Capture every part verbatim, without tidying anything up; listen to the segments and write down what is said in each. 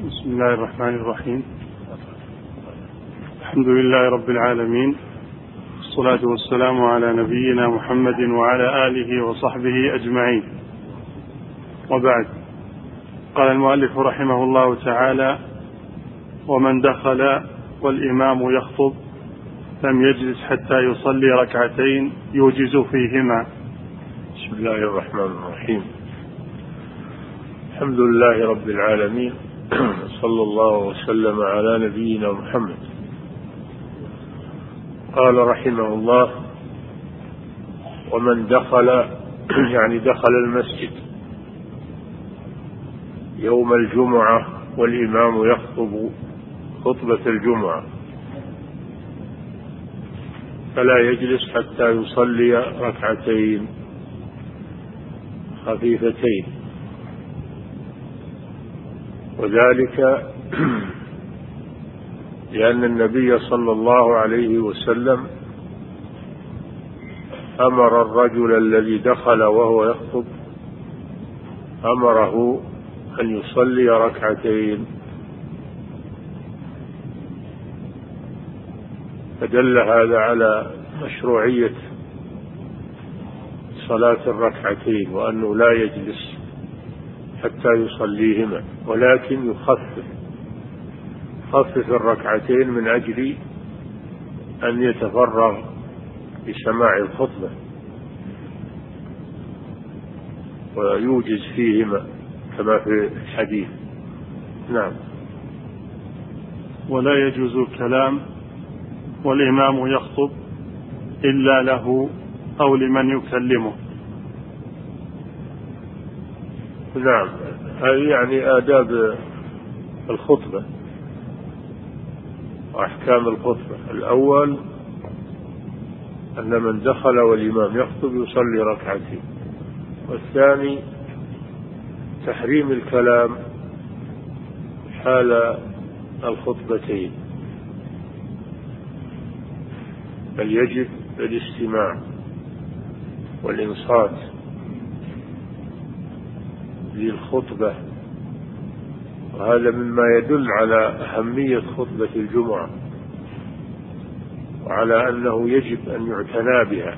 بسم الله الرحمن الرحيم. الحمد لله رب العالمين، والصلاة والسلام على نبينا محمد وعلى آله وصحبه أجمعين، وبعد. قال المؤلف رحمه الله تعالى: ومن دخل والإمام يخطب لم يجلس حتى يصلي ركعتين يوجز فيهما. بسم الله الرحمن الرحيم. الحمد لله رب العالمين، صلى الله وسلم على نبينا محمد. قال رحمه الله: ومن دخل يعني دخل المسجد يوم الجمعة والإمام يخطب خطبة الجمعة فلا يجلس حتى يصلي ركعتين خفيفتين، وذلك لأن النبي صلى الله عليه وسلم أمر الرجل الذي دخل وهو يخطب أمره أن يصلي ركعتين، فدل هذا على مشروعية صلاة الركعتين، وأنه لا يجلس حتى يصليهما، ولكن يخفف خفف الركعتين من أجل أن يتفرغ لسماع الخطبة ويوجز فيهما كما في الحديث. نعم. ولا يجوز الكلام والإمام يخطب إلا له أو لمن يكلمه. نعم، هذه يعني آداب الخطبة وأحكام الخطبة. الأول أن من دخل والإمام يخطب يصلي ركعتين، والثاني تحريم الكلام حال الخطبتين، بل يجب الاستماع والإنصات للخطبة، وهذا مما يدل على أهمية خطبة الجمعة وعلى أنه يجب أن يعتنى بها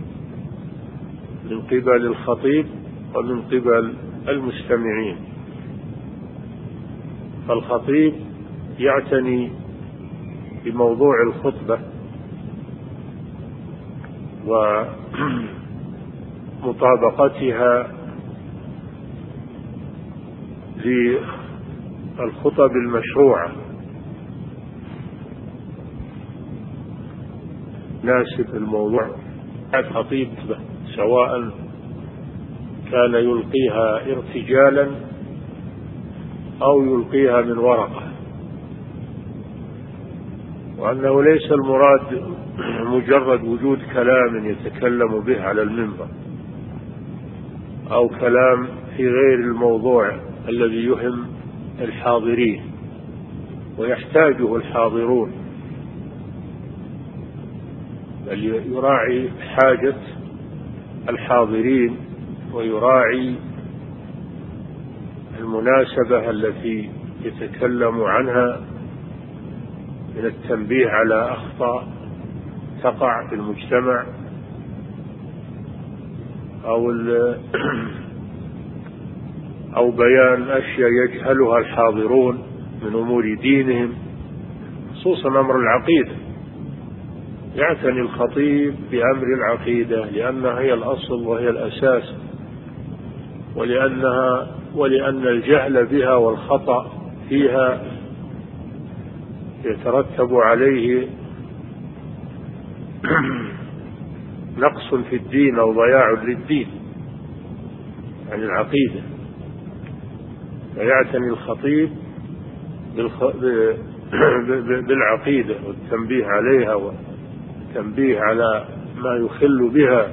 من قبل الخطيب ومن قبل المستمعين. فالخطيب يعتني بموضوع الخطبة ومطابقتها للخطب المشروعة، ناسب الموضوع الخطيب، سواء كان يلقيها ارتجالا أو يلقيها من ورقة، وأنه ليس المراد مجرد وجود كلام يتكلم به على المنبر أو كلام في غير الموضوع الذي يهم الحاضرين ويحتاجه الحاضرون، بل يراعي حاجة الحاضرين ويراعي المناسبة التي يتكلم عنها من التنبيه على أخطاء تقع في المجتمع أو أو بيان أشياء يجهلها الحاضرون من أمور دينهم، خصوصا أمر العقيدة. يعتني الخطيب بأمر العقيدة لأنها هي الأصل وهي الأساس، ولأنها ولأن الجهل بها والخطأ فيها يترتب عليه نقص في الدين أو ضياع للدين عن العقيدة. فيعتني الخطيب بالعقيدة والتنبيه عليها والتنبيه على ما يخل بها،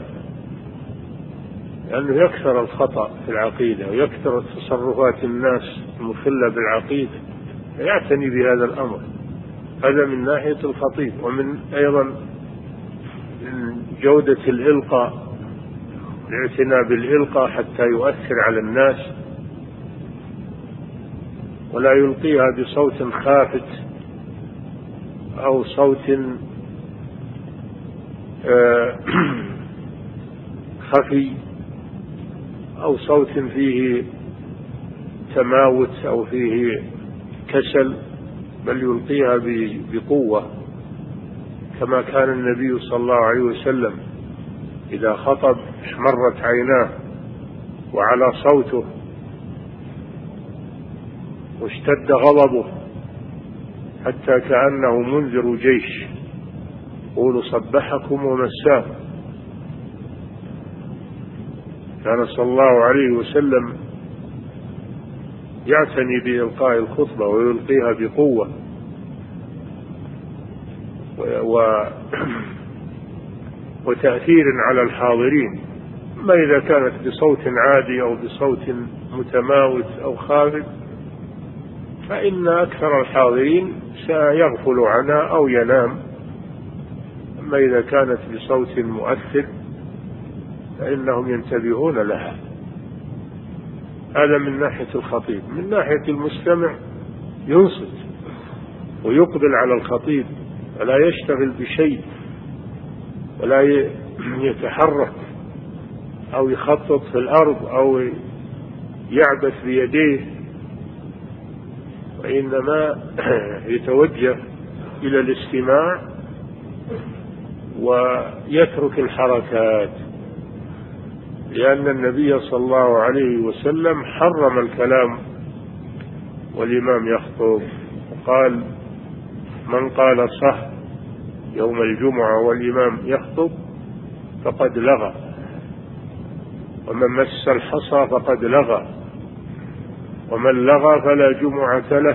لأنه يكثر الخطأ في العقيدة ويكثر تصرفات الناس المخلة بالعقيدة، فيعتني بهذا الأمر. هذا من ناحية الخطيب. ومن أيضا من جودة الإلقاء، الاعتناء بالإلقاء حتى يؤثر على الناس ولا يلقيها بصوت خافت أو صوت خفي أو صوت فيه تماوت أو فيه كسل، بل يلقيها بقوة، كما كان النبي صلى الله عليه وسلم إذا خطب احمرت عيناه وعلى صوته واشتد غضبه حتى كأنه منذر جيش، قولوا صبحكم ومساكم. كان صلى الله عليه وسلم يعتني بإلقاء الخطبة ويلقيها بقوة و... وتأثير على الحاضرين، ما إذا كانت بصوت عادي أو بصوت متماوت أو خافت فإن أكثر الحاضرين سيغفل عنها أو ينام، أما إذا كانت بصوت مؤثر فإنهم ينتبهون لها. هذا من ناحية الخطيب. من ناحية المستمع ينصت ويقبل على الخطيب ولا يشتغل بشيء ولا يتحرك أو يخطط في الأرض أو يعبث بيديه، وإنما يتوجه إلى الاستماع ويترك الحركات، لأن النبي صلى الله عليه وسلم حرم الكلام والإمام يخطب، وقال من قال صح يوم الجمعة والإمام يخطب فقد لغى، ومن مس الحصى فقد لغى، ومن لغى فلا جمعة له.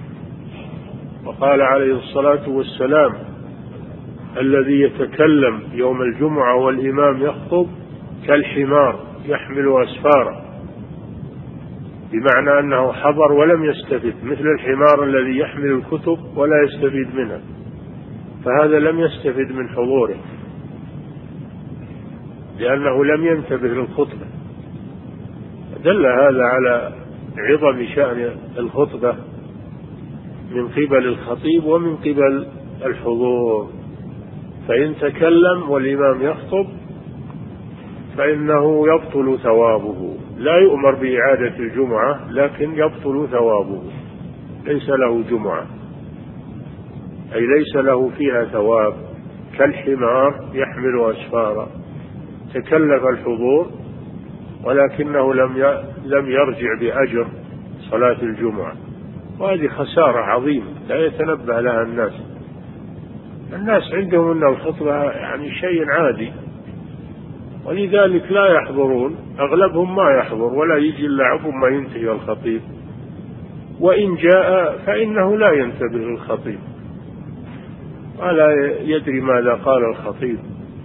وقال عليه الصلاة والسلام الذي يتكلم يوم الجمعة والإمام يخطب كالحمار يحمل أسفارا، بمعنى أنه حضر ولم يستفد، مثل الحمار الذي يحمل الكتب ولا يستفيد منها، فهذا لم يستفد من حضوره لأنه لم ينتبه للخطبة. دل هذا على عظم شأن الخطبة من قبل الخطيب ومن قبل الحضور. فإن تكلم والإمام يخطب فإنه يبطل ثوابه، لا يؤمر بإعادة الجمعة لكن يبطل ثوابه، ليس له جمعة، أي ليس له فيها ثواب، كالحمار يحمل أسفارا، تكلف الحضور ولكنه لم لم يرجع بأجر صلاة الجمعة، وهذه خسارة عظيمة لا يتنبه لها الناس. الناس عندهم أن الخطبة يعني شيء عادي، ولذلك لا يحضرون، أغلبهم ما يحضر ولا يجي إلا عقب ما ينتهي الخطيب، وإن جاء فإنه لا ينتبه للخطيب ولا يدري ماذا قال الخطيب.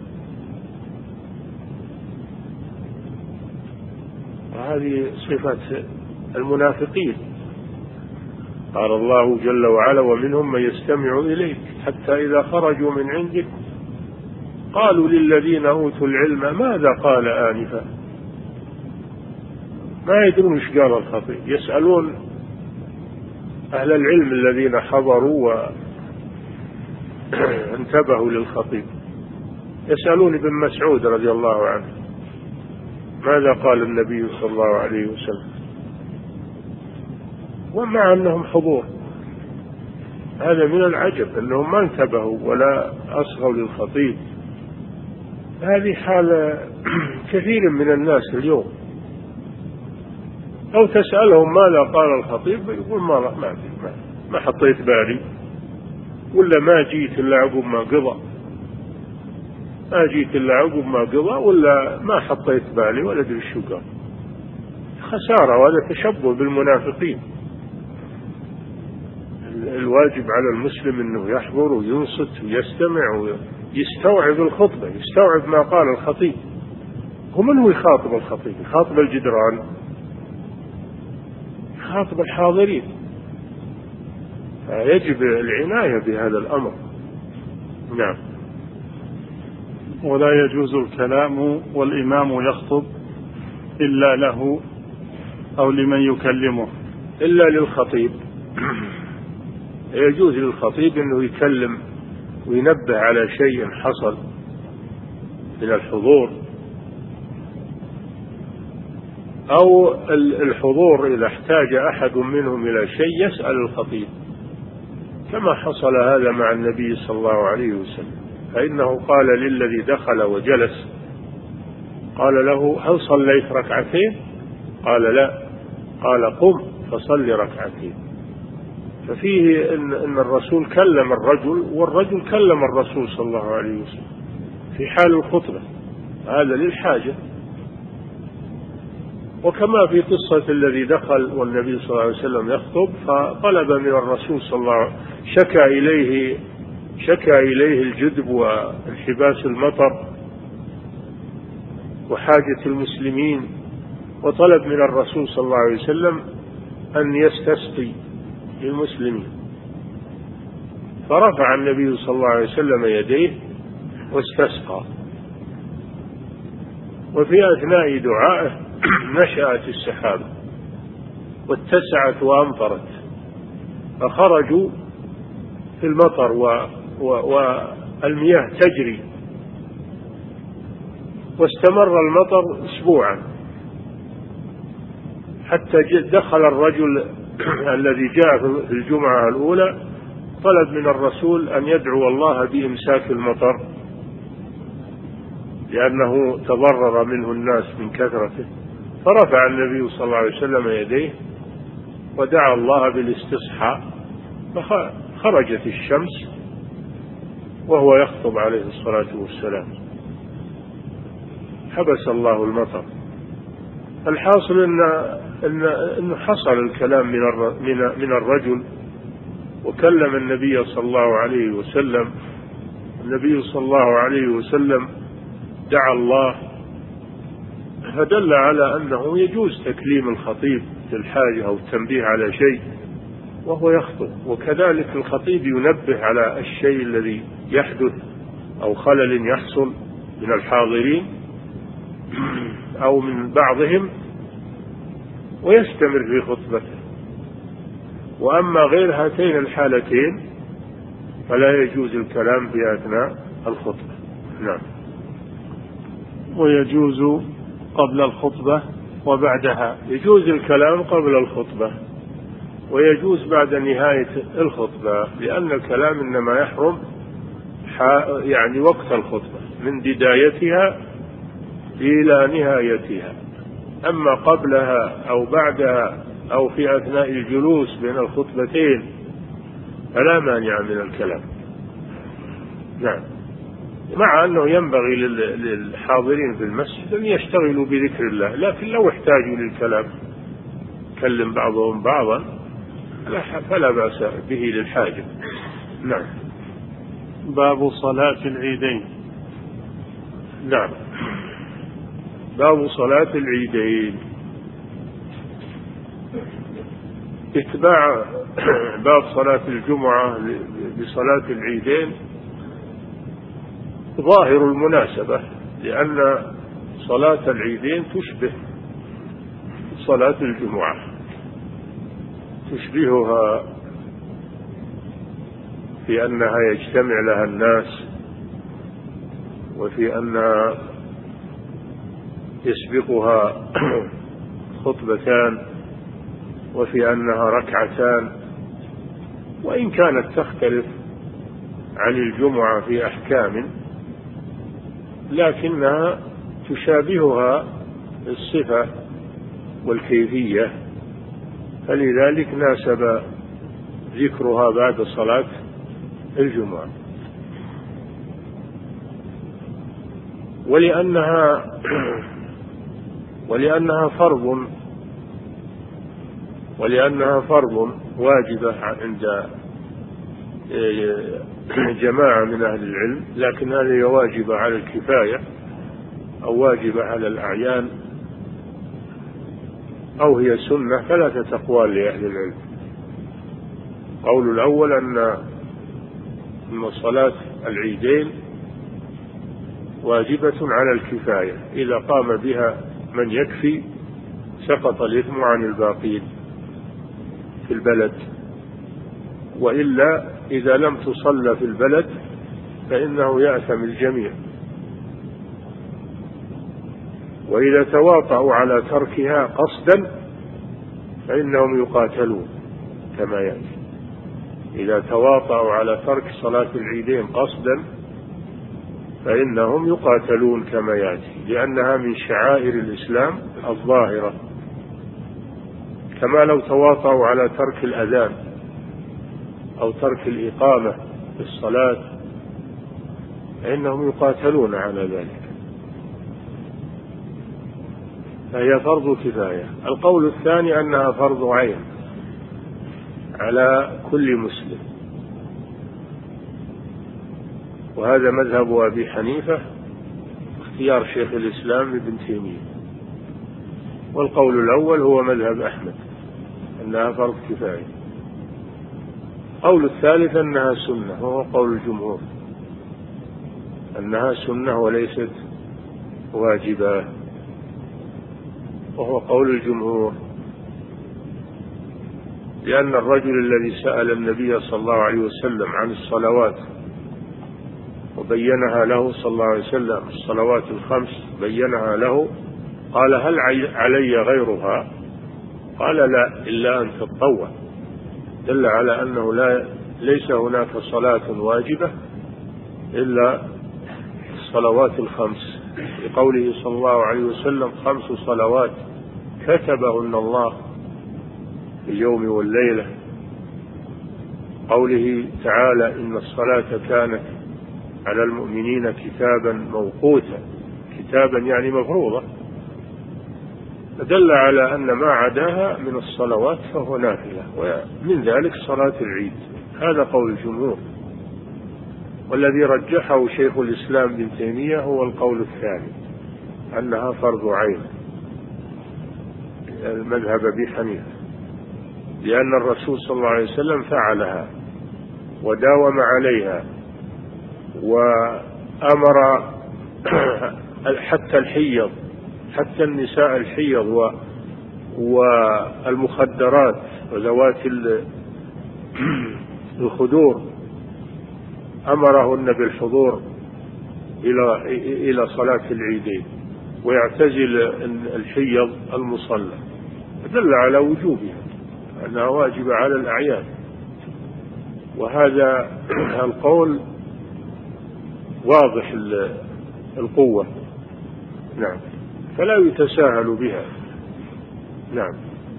وهذه صفة المنافقين. قال الله جل وعلا ومنهم من يستمع إليك حتى إذا خرجوا من عندك قالوا للذين أوتوا العلم ماذا قال آنفا، ما يدرون ايش قال الخطيب، يسألون أهل العلم الذين حضروا وانتبهوا للخطيب، يسألون ابن مسعود رضي الله عنه ماذا قال النبي صلى الله عليه وسلم، ومع أنهم حضور. هذا من العجب أنهم ما انتبهوا ولا أصغوا للخطيب. هذه حال كثير من الناس اليوم، أو تسألهم ماذا قال الخطيب يقول ما ما ما حطيت بالي، ولا ما جيت إلا عقب ما قضى، ما جيت إلا عقب ما قضى، ولا ما حطيت بالي ولا أدري شو قال. خسارة، وهذا تشبه بالمنافقين. الواجب على المسلم أنه يحضر وينصت ويستمع ويستوعب الخطبة، يستوعب ما قال الخطيب. ومن هو يخاطب الخطيب؟ يخاطب الجدران، يخاطب الحاضرين. فيجب العناية بهذا الأمر. نعم. ولا يجوز الكلام والإمام يخطب إلا له أو لمن يكلمه. إلا للخطيب. يجوز للخطيب أنه يكلم وينبه على شيء حصل من الحضور، أو الحضور إذا احتاج أحد منهم إلى شيء يسأل الخطيب، كما حصل هذا مع النبي صلى الله عليه وسلم، فإنه قال للذي دخل وجلس، قال له: هل صليت ركعتين؟ قال: لا. قال: قم فصل ركعتين. ففيه إن, إن الرسول كلم الرجل، والرجل كلم الرسول صلى الله عليه وسلم في حال الخطبة، هذا للحاجة. وكما في قصة الذي دخل والنبي صلى الله عليه وسلم يخطب، فطلب من الرسول صلى الله عليه وسلم، شكى إليه شكى إليه الجدب وانحباس المطر وحاجة المسلمين، وطلب من الرسول صلى الله عليه وسلم أن يستسقي للمسلمين، فرفع النبي صلى الله عليه وسلم يديه واستسقى. وفي أثناء دعائه نشأت السحابة واتسعت وأمطرت، فخرجوا في المطر والمياه تجري، واستمر المطر أسبوعا، حتى دخل الرجل الذي جاء في الجمعة الأولى طلب من الرسول أن يدعو الله بإمساك المطر، لأنه تضرر منه الناس من كثرته، فرفع النبي صلى الله عليه وسلم يديه ودعا الله بالاستصحاء، فخرجت الشمس وهو يخطب عليه الصلاة والسلام، حبس الله المطر. الحاصل إن إن إن حصل الكلام من من الرجل، وكلم النبي صلى الله عليه وسلم. النبي صلى الله عليه وسلم دعا الله، فدل على أنه يجوز تكليم الخطيب للحاجة أو التنبيه على شيء وهو يخطب، وكذلك الخطيب ينبه على الشيء الذي يحدث أو خلل يحصل من الحاضرين أو من بعضهم، ويستمر في خطبته. وأما غير هاتين الحالتين فلا يجوز الكلام في أثناء الخطبة. نعم. ويجوز قبل الخطبة وبعدها. يجوز الكلام قبل الخطبة ويجوز بعد نهاية الخطبة، لأن الكلام إنما يحرم يعني وقت الخطبة من بدايتها إلى نهايتها. أما قبلها أو بعدها أو في أثناء الجلوس بين الخطبتين فلا مانع من الكلام. نعم. مع أنه ينبغي للحاضرين في المسجد أن يشتغلوا بذكر الله، لكن لو احتاجوا للكلام كلم بعضهم بعضا فلا بأس به للحاجة. نعم. باب صلاة العيدين. نعم. باب صلاة العيدين. اتباع باب صلاة الجمعة بصلاة العيدين ظاهر المناسبة، لأن صلاة العيدين تشبه صلاة الجمعة، تشبهها في أنها يجتمع لها الناس، وفي أنها يسبقها خطبتان، وفي أنها ركعتان، وإن كانت تختلف عن الجمعة في أحكام لكنها تشابهها الصفة والكيفية، فلذلك ناسب ذكرها بعد صلاة الجمعة. ولأنها ولأنها فرض ولأنها فرض واجبة عند جماعة من أهل العلم، لكن هذه واجبة على الكفاية أو واجبة على الأعيان أو هي سنة ثلاثة أقوال لأهل العلم. قول الأول أن صلاة العيدين واجبة على الكفاية، إذا قام بها من يكفي سقط الإثم عن الباقين. في البلد، وإلا إذا لم تصلى في البلد فإنه يأثم الجميع. وإذا تواطؤوا على تركها قصدا فإنهم يقاتلون كما يأتي. إذا تواطؤوا على ترك صلاة العيدين قصدا فإنهم يقاتلون كما يأتي، لأنها من شعائر الإسلام الظاهرة. كما لو تواطؤوا على ترك الأذان أو ترك الإقامة في الصلاة فإنهم يقاتلون على ذلك. فهي فرض كفاية. القول الثاني أنها فرض عين على كل مسلم، وهذا مذهب أبي حنيفة اختيار شيخ الإسلام ابن تيمية. والقول الأول هو مذهب أحمد أنها فرض كفاية. القول الثالث أنها سنة، وهو قول الجمهور أنها سنة وليست واجبة، وهو قول الجمهور، لأن الرجل الذي سأل النبي صلى الله عليه وسلم عن الصلوات وبينها له صلى الله عليه وسلم، الصلوات الخمس بينها له، قال هل علي غيرها؟ قال لا، إلا أن تتطوع. دل على أنه لا ليس هناك صلاة واجبة إلا الصلوات الخمس، لقوله صلى الله عليه وسلم خمس صلوات كتبهن الله في اليوم والليلة. قوله تعالى إن الصلاة كانت على المؤمنين كتابا موقوتا، كتابا يعني مفروضة، فدل على أن ما عداها من الصلوات فهو نافلة، ومن ذلك صلاة العيد. هذا قول الجمهور، والذي رجحه شيخ الإسلام ابن تيمية هو القول الثاني أنها فرض عين، المذهب أبي حنيفة، لأن الرسول صلى الله عليه وسلم فعلها وداوم عليها، وأمر حتى الحيض، حتى النساء الحيض والمخدرات وذوات الخدور أمرهن بالحضور إلى إلى صلاة العيدين ويعتزل الحيض المصلى، دل على وجوبها أنها واجبة على الأعياد. وهذا القول واضح القوة، نعم، فلا يتساهل بها. نعم.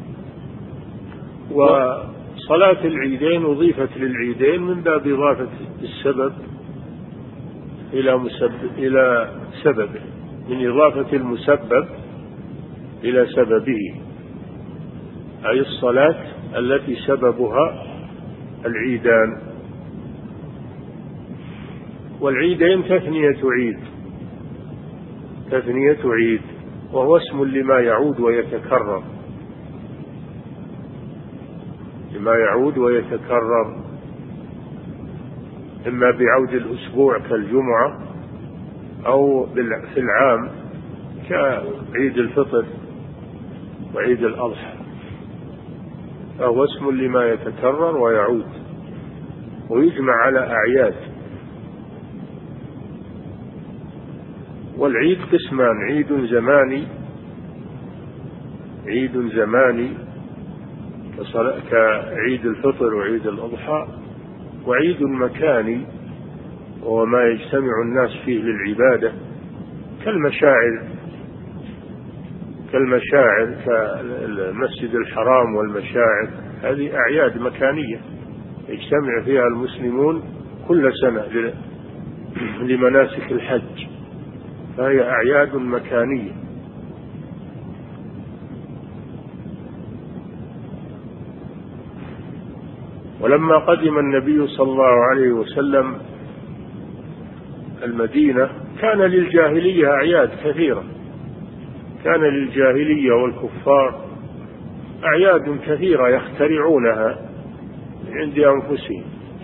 وصلاة العيدين أضيفت للعيدين من باب إضافة السبب إلى مسبب إلى سببه، من إضافة المسبب إلى سببه، أي الصلاة التي سببها العيدان. والعيدين تثنية عيد، تثنية عيد، وهو اسم لما يعود ويتكرر، لما يعود ويتكرر، إما بعود الأسبوع كالجمعة، أو في العام كعيد الفطر وعيد الأضحى، فهو اسم لما يتكرر ويعود ويجمع على أعياد. والعيد قسمان: عيد زماني، عيد زماني كعيد الفطر وعيد الأضحى، وعيد مكاني وهو ما يجتمع الناس فيه للعبادة كالمشاعر، كالمشاعر كالمسجد الحرام والمشاعر، هذه أعياد مكانية يجتمع فيها المسلمون كل سنة لمناسك الحج، فهي أعياد مكانية. ولما قدم النبي صلى الله عليه وسلم المدينة كان للجاهلية أعياد كثيرة، كان للجاهلية والكفار أعياد كثيرة يخترعونها عند أنفسهم،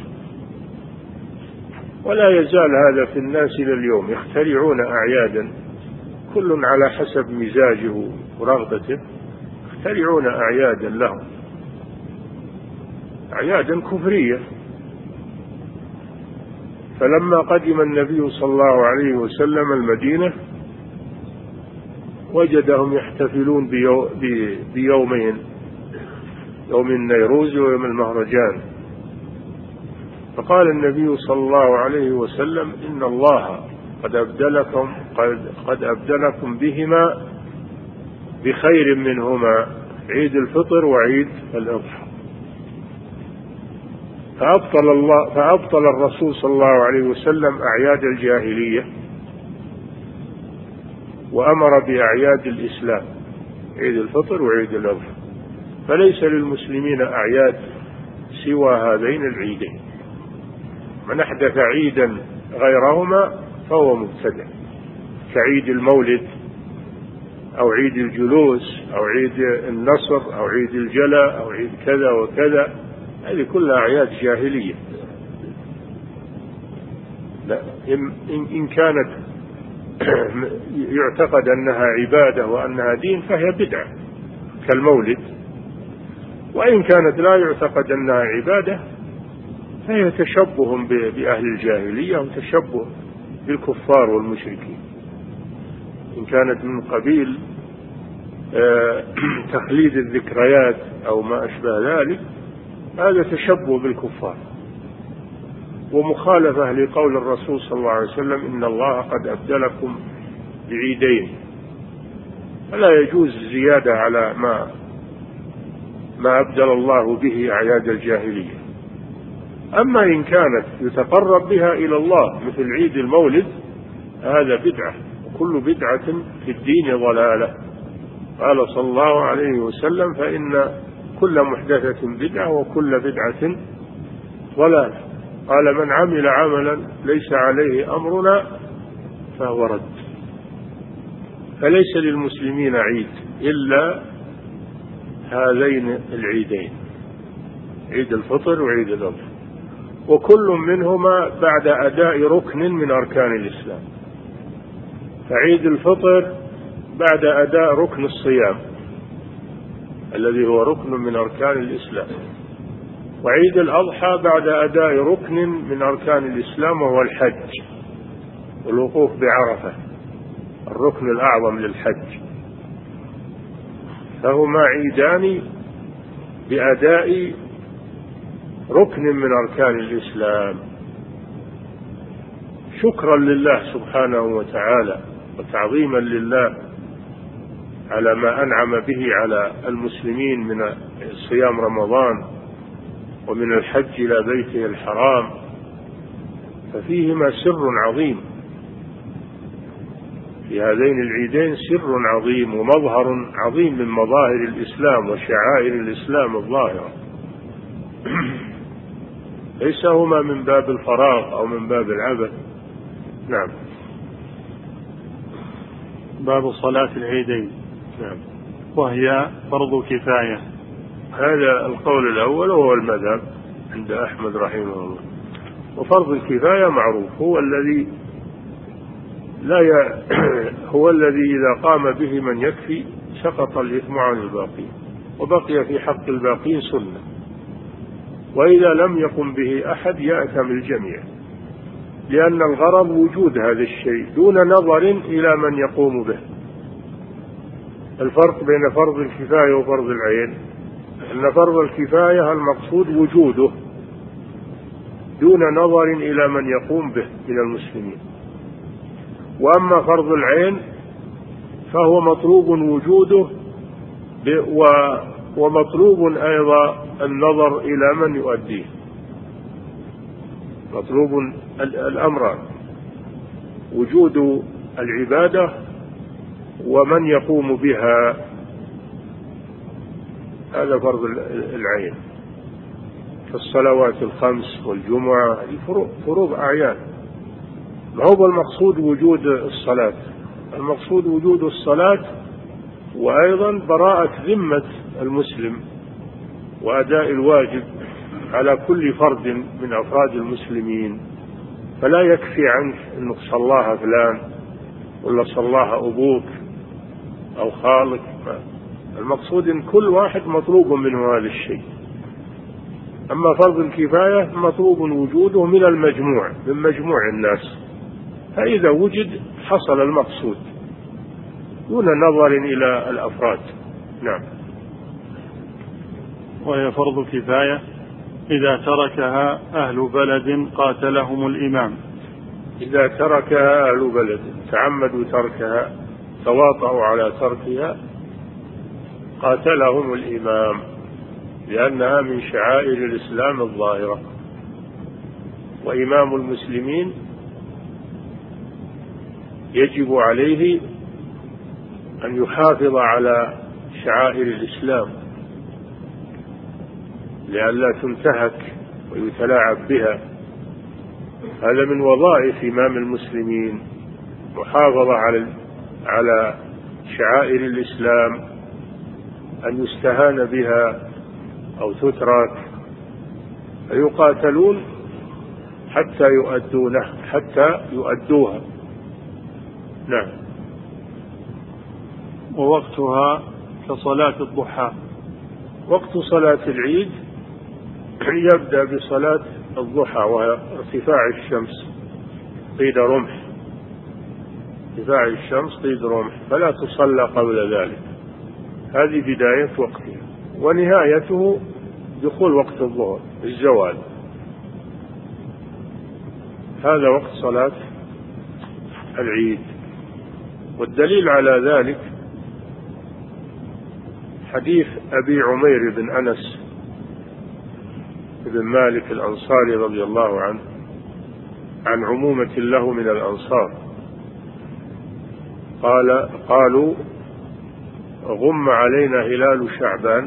ولا يزال هذا في الناس إلى اليوم، يخترعون أعيادا كل على حسب مزاجه ورغبته، يخترعون أعيادا لهم. أعيادا كفرية. فلما قدم النبي صلى الله عليه وسلم المدينة وجدهم يحتفلون بيو بيومين، يوم النيروز ويوم المهرجان، فقال النبي صلى الله عليه وسلم إن الله قد أبدلكم قد, قد أبدلكم بهما بخير منهما، عيد الفطر وعيد الأضحى. فأبطل الله فأبطل الرسول صلى الله عليه وسلم أعياد الجاهلية وأمر بأعياد الإسلام، عيد الفطر وعيد الأضحى. فليس للمسلمين أعياد سوى هذين العيدين. من أحدث عيدا غيرهما فهو مبتدع، كعيد المولد أو عيد الجلوس أو عيد النصر أو عيد الجلاء أو عيد كذا وكذا، هذه كلها أعياد جاهلية. لا، إن كانت يعتقد أنها عبادة وأنها دين فهي بدعة كالمولد، وإن كانت لا يعتقد أنها عبادة فهي تشبه بأهل الجاهلية وتشبه بالكفار والمشركين. إن كانت من قبيل تخليد الذكريات أو ما أشبه ذلك هذا تشبه بالكفار ومخالفة لقول الرسول صلى الله عليه وسلم إن الله قد أبدلكم بعيدين. فلا يجوز زيادة على ما ما أبدل الله به أعياد الجاهلية. أما إن كانت يتقرب بها إلى الله مثل عيد المولد هذا بدعة، وكل بدعة في الدين ضلالة. قال صلى الله عليه وسلم فإن كل محدثة بدعة وكل بدعة ضلالة. قال من عمل عملا ليس عليه أمرنا فهو رد. فليس للمسلمين عيد إلا هذين العيدين، عيد الفطر وعيد الأضحى، وكل منهما بعد أداء ركن من أركان الإسلام. فعيد الفطر بعد أداء ركن الصيام الذي هو ركن من أركان الإسلام، وعيد الأضحى بعد أداء ركن من أركان الإسلام وهو الحج والوقوف بعرفة، الركن الأعظم للحج. فهما عيدان بأداء ركن من أركان الإسلام، شكرا لله سبحانه وتعالى وتعظيما لله على ما أنعم به على المسلمين من صيام رمضان ومن الحج إلى بيته الحرام. ففيهما سر عظيم، في هذين العيدين سر عظيم ومظهر عظيم من مظاهر الإسلام وشعائر الإسلام الظاهرة. ليس هما من باب الفراغ أو من باب العبث. نعم. باب صلاة العيدين. نعم. وهي فرض كفاية. هذا القول الأول وهو المذهب عند أحمد رحمه الله. وفرض الكفاية معروف هو الذي لا ي... هو الذي إذا قام به من يكفي سقط الإثم عن الباقين، وبقي في حق الباقين سنة، وإذا لم يقم به أحد يأثم الجميع، لأن الغرض وجود هذا الشيء دون نظر إلى من يقوم به. الفرق بين فرض الكفاية وفرض العين أن فرض الكفاية المقصود وجوده دون نظر إلى من يقوم به من المسلمين، وأما فرض العين فهو مطلوب وجوده ومطلوب أيضا النظر إلى من يؤديه، مطلوب الأمران، وجود العبادة ومن يقوم بها. هذا فرض العين كالصلوات الخمس والجمعة، هذه فروض أعيان. ما هو المقصود وجود الصلاة؟ المقصود وجود الصلاة وأيضا براءة ذمة المسلم وأداء الواجب على كل فرد من أفراد المسلمين. فلا يكفي عنك أنك صلاها فلان ولا صلاها أبوك أو خالك، المقصود أن كل واحد مطلوب منه هذا الشيء. أما فرض الكفاية مطلوب وجوده من المجموع، من مجموع الناس، فإذا وجد حصل المقصود دون نظر إلى الأفراد. نعم. وهي فرض كفاية إذا تركها أهل بلد قاتلهم الإمام. إذا تركها أهل بلد تعمدوا تركها، تواطؤوا على تركها، قاتلهم الإمام، لأنها من شعائر الإسلام الظاهرة، وإمام المسلمين يجب عليه أن يحافظ على شعائر الإسلام لئلا تنتهك ويتلاعب بها. هذا من وظائف إمام المسلمين، محافظة على على شعائر الإسلام، أن يستهان بها أو تترك، فيقاتلون حتى يؤدونه حتى يؤدوها. نعم. ووقتها كصلاة الضحى. وقت صلاة العيد يبدأ بصلاة الضحى، وهي ارتفاع الشمس قيد رمح، ارتفاع الشمس قيد رمح، فلا تصلى قبل ذلك. هذه بداية وقتها، ونهايته دخول وقت الظهر الزوال. هذا وقت صلاة العيد. والدليل على ذلك حديث أبي عمير بن أنس بن مالك الأنصاري رضي الله عنه عن عمومة له من الأنصار قال قالوا غم علينا هلال شعبان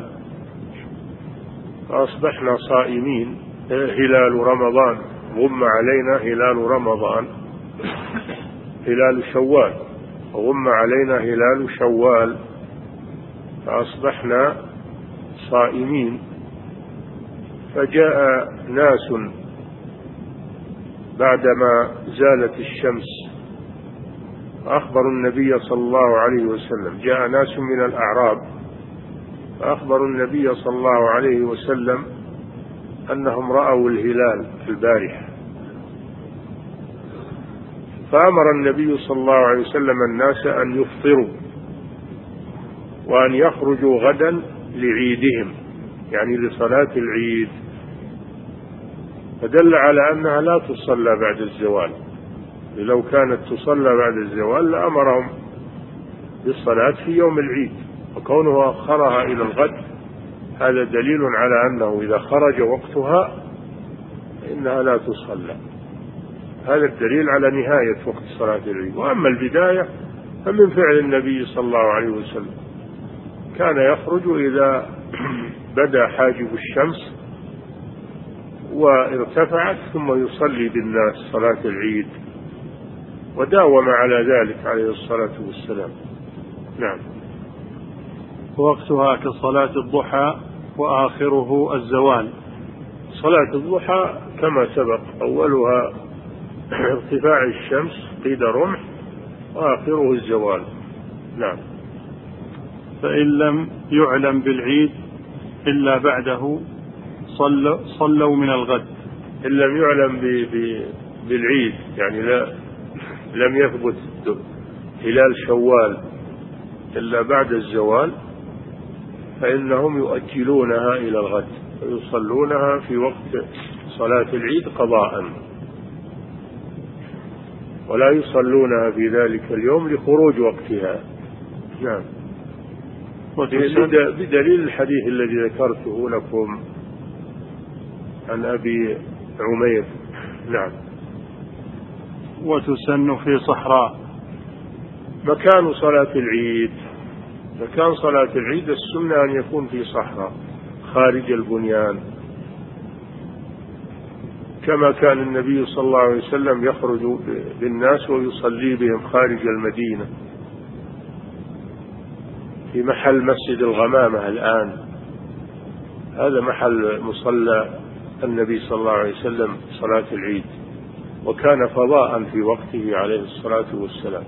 فأصبحنا صائمين، هلال رمضان، غم علينا هلال رمضان، هلال شوال، غم علينا هلال شوال فأصبحنا صائمين. فجاء ناس بعدما زالت الشمس فأخبروا النبي صلى الله عليه وسلم، جاء ناس من الأعراب فأخبروا النبي صلى الله عليه وسلم أنهم رأوا الهلال البارحة، فأمر النبي صلى الله عليه وسلم الناس أن يفطروا وأن يخرجوا غدا لعيدهم، يعني لصلاة العيد، فدل على أنها لا تصلى بعد الزوال. لو كانت تصلى بعد الزوال لأمرهم بالصلاة في يوم العيد، وكونه أخرها إلى الغد هذا دليل على أنه إذا خرج وقتها فإنها لا تصلى. هذا الدليل على نهاية وقت صلاة العيد. وأما البداية فمن فعل النبي صلى الله عليه وسلم، كان يخرج إذا بدا حاجب الشمس وارتفعت ثم يصلي بالناس صلاة العيد، وداوم على ذلك عليه الصلاة والسلام. نعم. وقتها كصلاة الضحى وآخره الزوال. صلاة الضحى كما سبق أولها ارتفاع الشمس قيد رمح وآخره الزوال. نعم. فإن لم يعلم بالعيد إلا بعده صلوا, صلوا من الغد. إن لم يعلم بالعيد يعني لا لم يثبت هلال شوال إلا بعد الزوال فإنهم يؤجلونها إلى الغد ويصلونها في وقت صلاة العيد قضاء، ولا يصلونها في ذلك اليوم لخروج وقتها. نعم. بدليل الحديث الذي ذكرته لكم عن أبي عمير. نعم. وتسن في صحراء. مكان صلاة العيد، مكان صلاة العيد السنة أن يكون في صحراء خارج البنيان، كما كان النبي صلى الله عليه وسلم يخرج بالناس ويصلي بهم خارج المدينة في محل مسجد الغمامة الآن، هذا محل مصلى النبي صلى الله عليه وسلم صلاة العيد، وكان فضاء في وقته عليه الصلاة والسلام.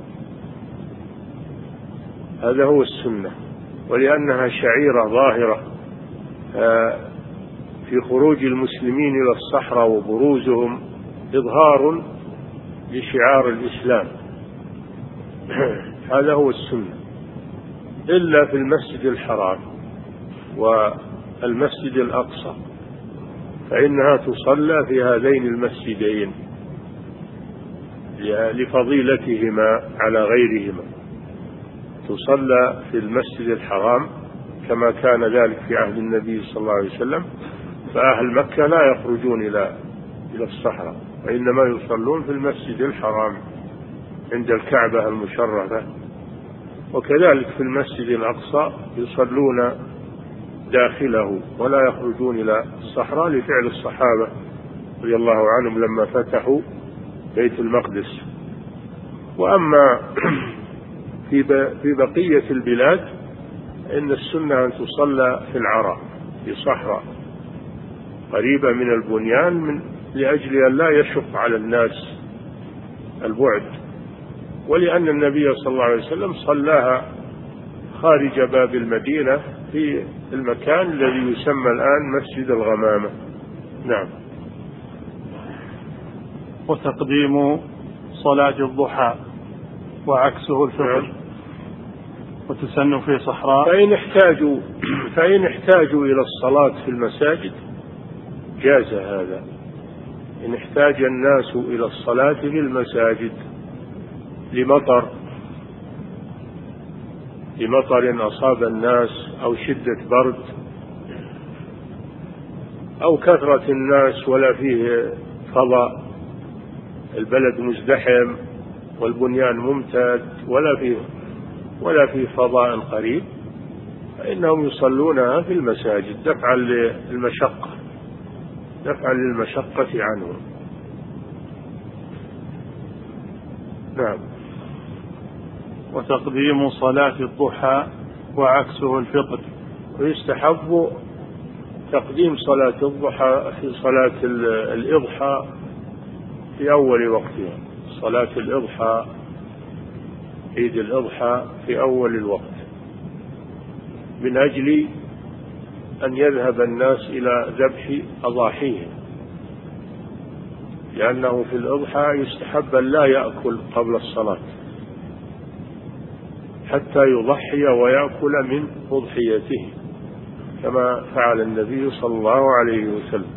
هذا هو السنة، ولأنها شعيرة ظاهرة في خروج المسلمين إلى الصحراء وبروزهم إظهار لشعار الإسلام. هذا هو السنة، إلا في المسجد الحرام والمسجد الأقصى فإنها تصلى في هذين المسجدين لفضيلتهما على غيرهما. تصلى في المسجد الحرام كما كان ذلك في عهد النبي صلى الله عليه وسلم، فأهل مكة لا يخرجون إلى إلى الصحراء وإنما يصلون في المسجد الحرام عند الكعبة المشرفة. وكذلك في المسجد الأقصى يصلون داخله ولا يخرجون إلى الصحراء لفعل الصحابة رضي الله عنهم لما فتحوا بيت المقدس. وأما في في بقية البلاد إن السنة أن تصلى في العراء في صحراء قريبة من البنيان من لأجل أن لا يشق على الناس البعد، ولأن النبي صلى الله عليه وسلم صلاها خارج باب المدينة في المكان الذي يسمى الآن مسجد الغمامة. نعم. وتقديم صلاة الضحى وعكسه الفطر. نعم. وتسن في صحراء. فإن احتاجوا فإن احتاجوا إلى الصلاة في المساجد جاز هذا، إن احتاج الناس إلى الصلاة في المساجد لمطر لمطر أصاب الناس أو شدة برد أو كثرة الناس ولا فيه فضاء، البلد مزدحم والبنيان ممتد ولا فيه ولا فيه فضاء قريب، فإنهم يصلونها في المساجد دفعا للمشقة دفعا للمشقة عنهم. نعم. وتقديم صلاة الضحى وعكسه الفطر. ويستحب تقديم صلاة الضحى في صلاة الإضحى في أول وقتها، صلاة الإضحى عيد الإضحى في أول الوقت، من أجل أن يذهب الناس إلى ذبح أضاحيهم، لأنه في الإضحى يستحب أن لا يأكل قبل الصلاة حتى يضحي ويأكل من أضحيته كما فعل النبي صلى الله عليه وسلم.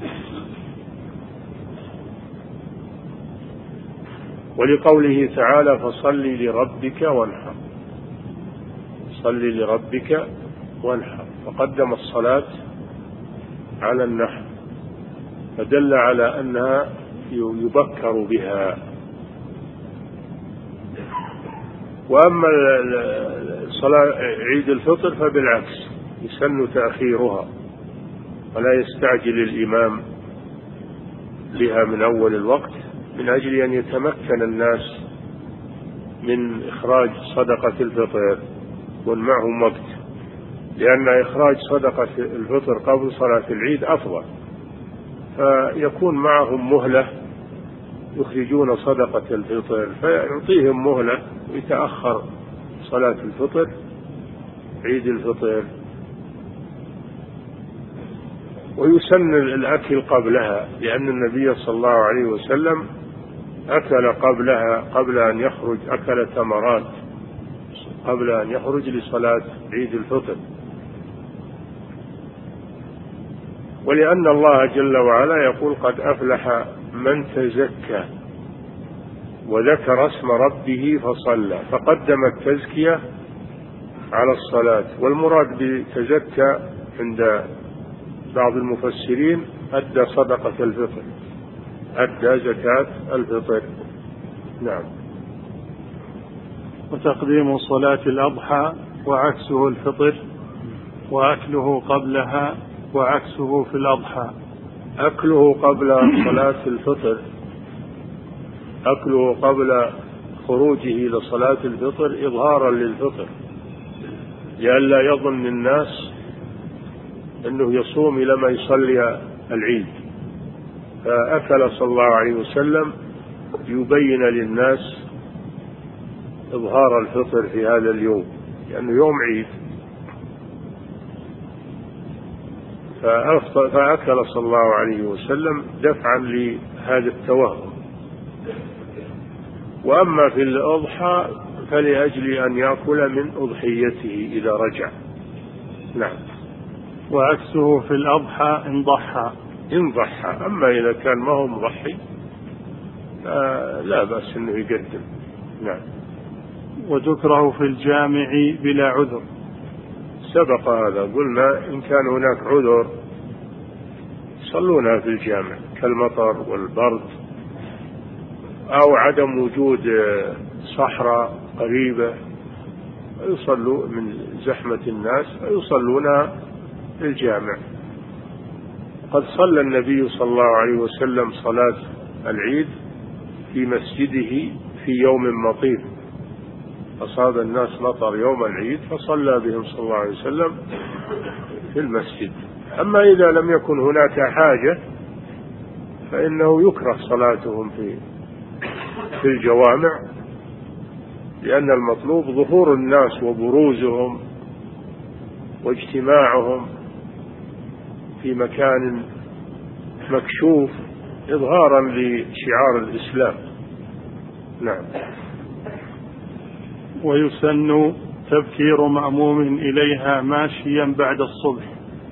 ولقوله تعالى فصل لربك وانحر، صل لربك وانحر، فقدم الصلاة على النحر فدل على أنها يبكر بها. وأما صلاة عيد الفطر فبالعكس يسن تأخيرها ولا يستعجل الإمام بها من أول الوقت من أجل أن يتمكن الناس من إخراج صدقة الفطر ومعهم وقت، لأن إخراج صدقة الفطر قبل صلاة العيد أفضل، فيكون معهم مهلة يخرجون صدقة الفطر فيعطيهم مهلة ويتأخر صلاة الفطر عيد الفطر. ويسن الأكل قبلها، لأن النبي صلى الله عليه وسلم أكل قبلها قبل أن يخرج، أكل تمرات قبل أن يخرج لصلاة عيد الفطر. ولأن الله جل وعلا يقول قد أفلح من تزكى وذكر اسم ربه فصلى، فقدم التزكية على الصلاة. والمراد بتزكى عند بعض المفسرين أدى صدقة الفطر، أدى زكاة الفطر. نعم. وتقديم صلاة الأضحى وعكسه الفطر، وأكله قبلها وعكسه في الأضحى. أكله قبل صلاة الفطر، أكله قبل خروجه لصلاة الفطر إظهارا للفطر، لئلا يظن الناس أنه يصوم إلى ما يصلي العيد، فأكل صلى الله عليه وسلم يبين للناس إظهار الفطر في هذا اليوم، لأنه يوم عيد. فأكل صلى الله عليه وسلم دفعا لهذا التوهم. وأما في الأضحى فلأجل أن يأكل من أضحيته إذا رجع. نعم. وعكسه في الأضحى إن ضحى إن ضحى. أما إذا كان ما هو مضحي لا بأس أنه يقدم. نعم. وتكره في الجامع بلا عذر. سبق هذا، قلنا إن كان هناك عذر يصلونها في الجامع كالمطر والبرد أو عدم وجود صحراء قريبة يصلوا من زحمة الناس يصلونها في الجامع. قد صلى النبي صلى الله عليه وسلم صلاة العيد في مسجده في يوم مطير، أصاب الناس مطر يوم العيد فصلى بهم صلى الله عليه وسلم في المسجد. أما إذا لم يكن هناك حاجة فإنه يكره صلاتهم في في الجوامع، لأن المطلوب ظهور الناس وبروزهم واجتماعهم في مكان مكشوف إظهارا لشعار الإسلام. نعم. ويسن تبكير مأموم إليها ماشيا بعد الصبح.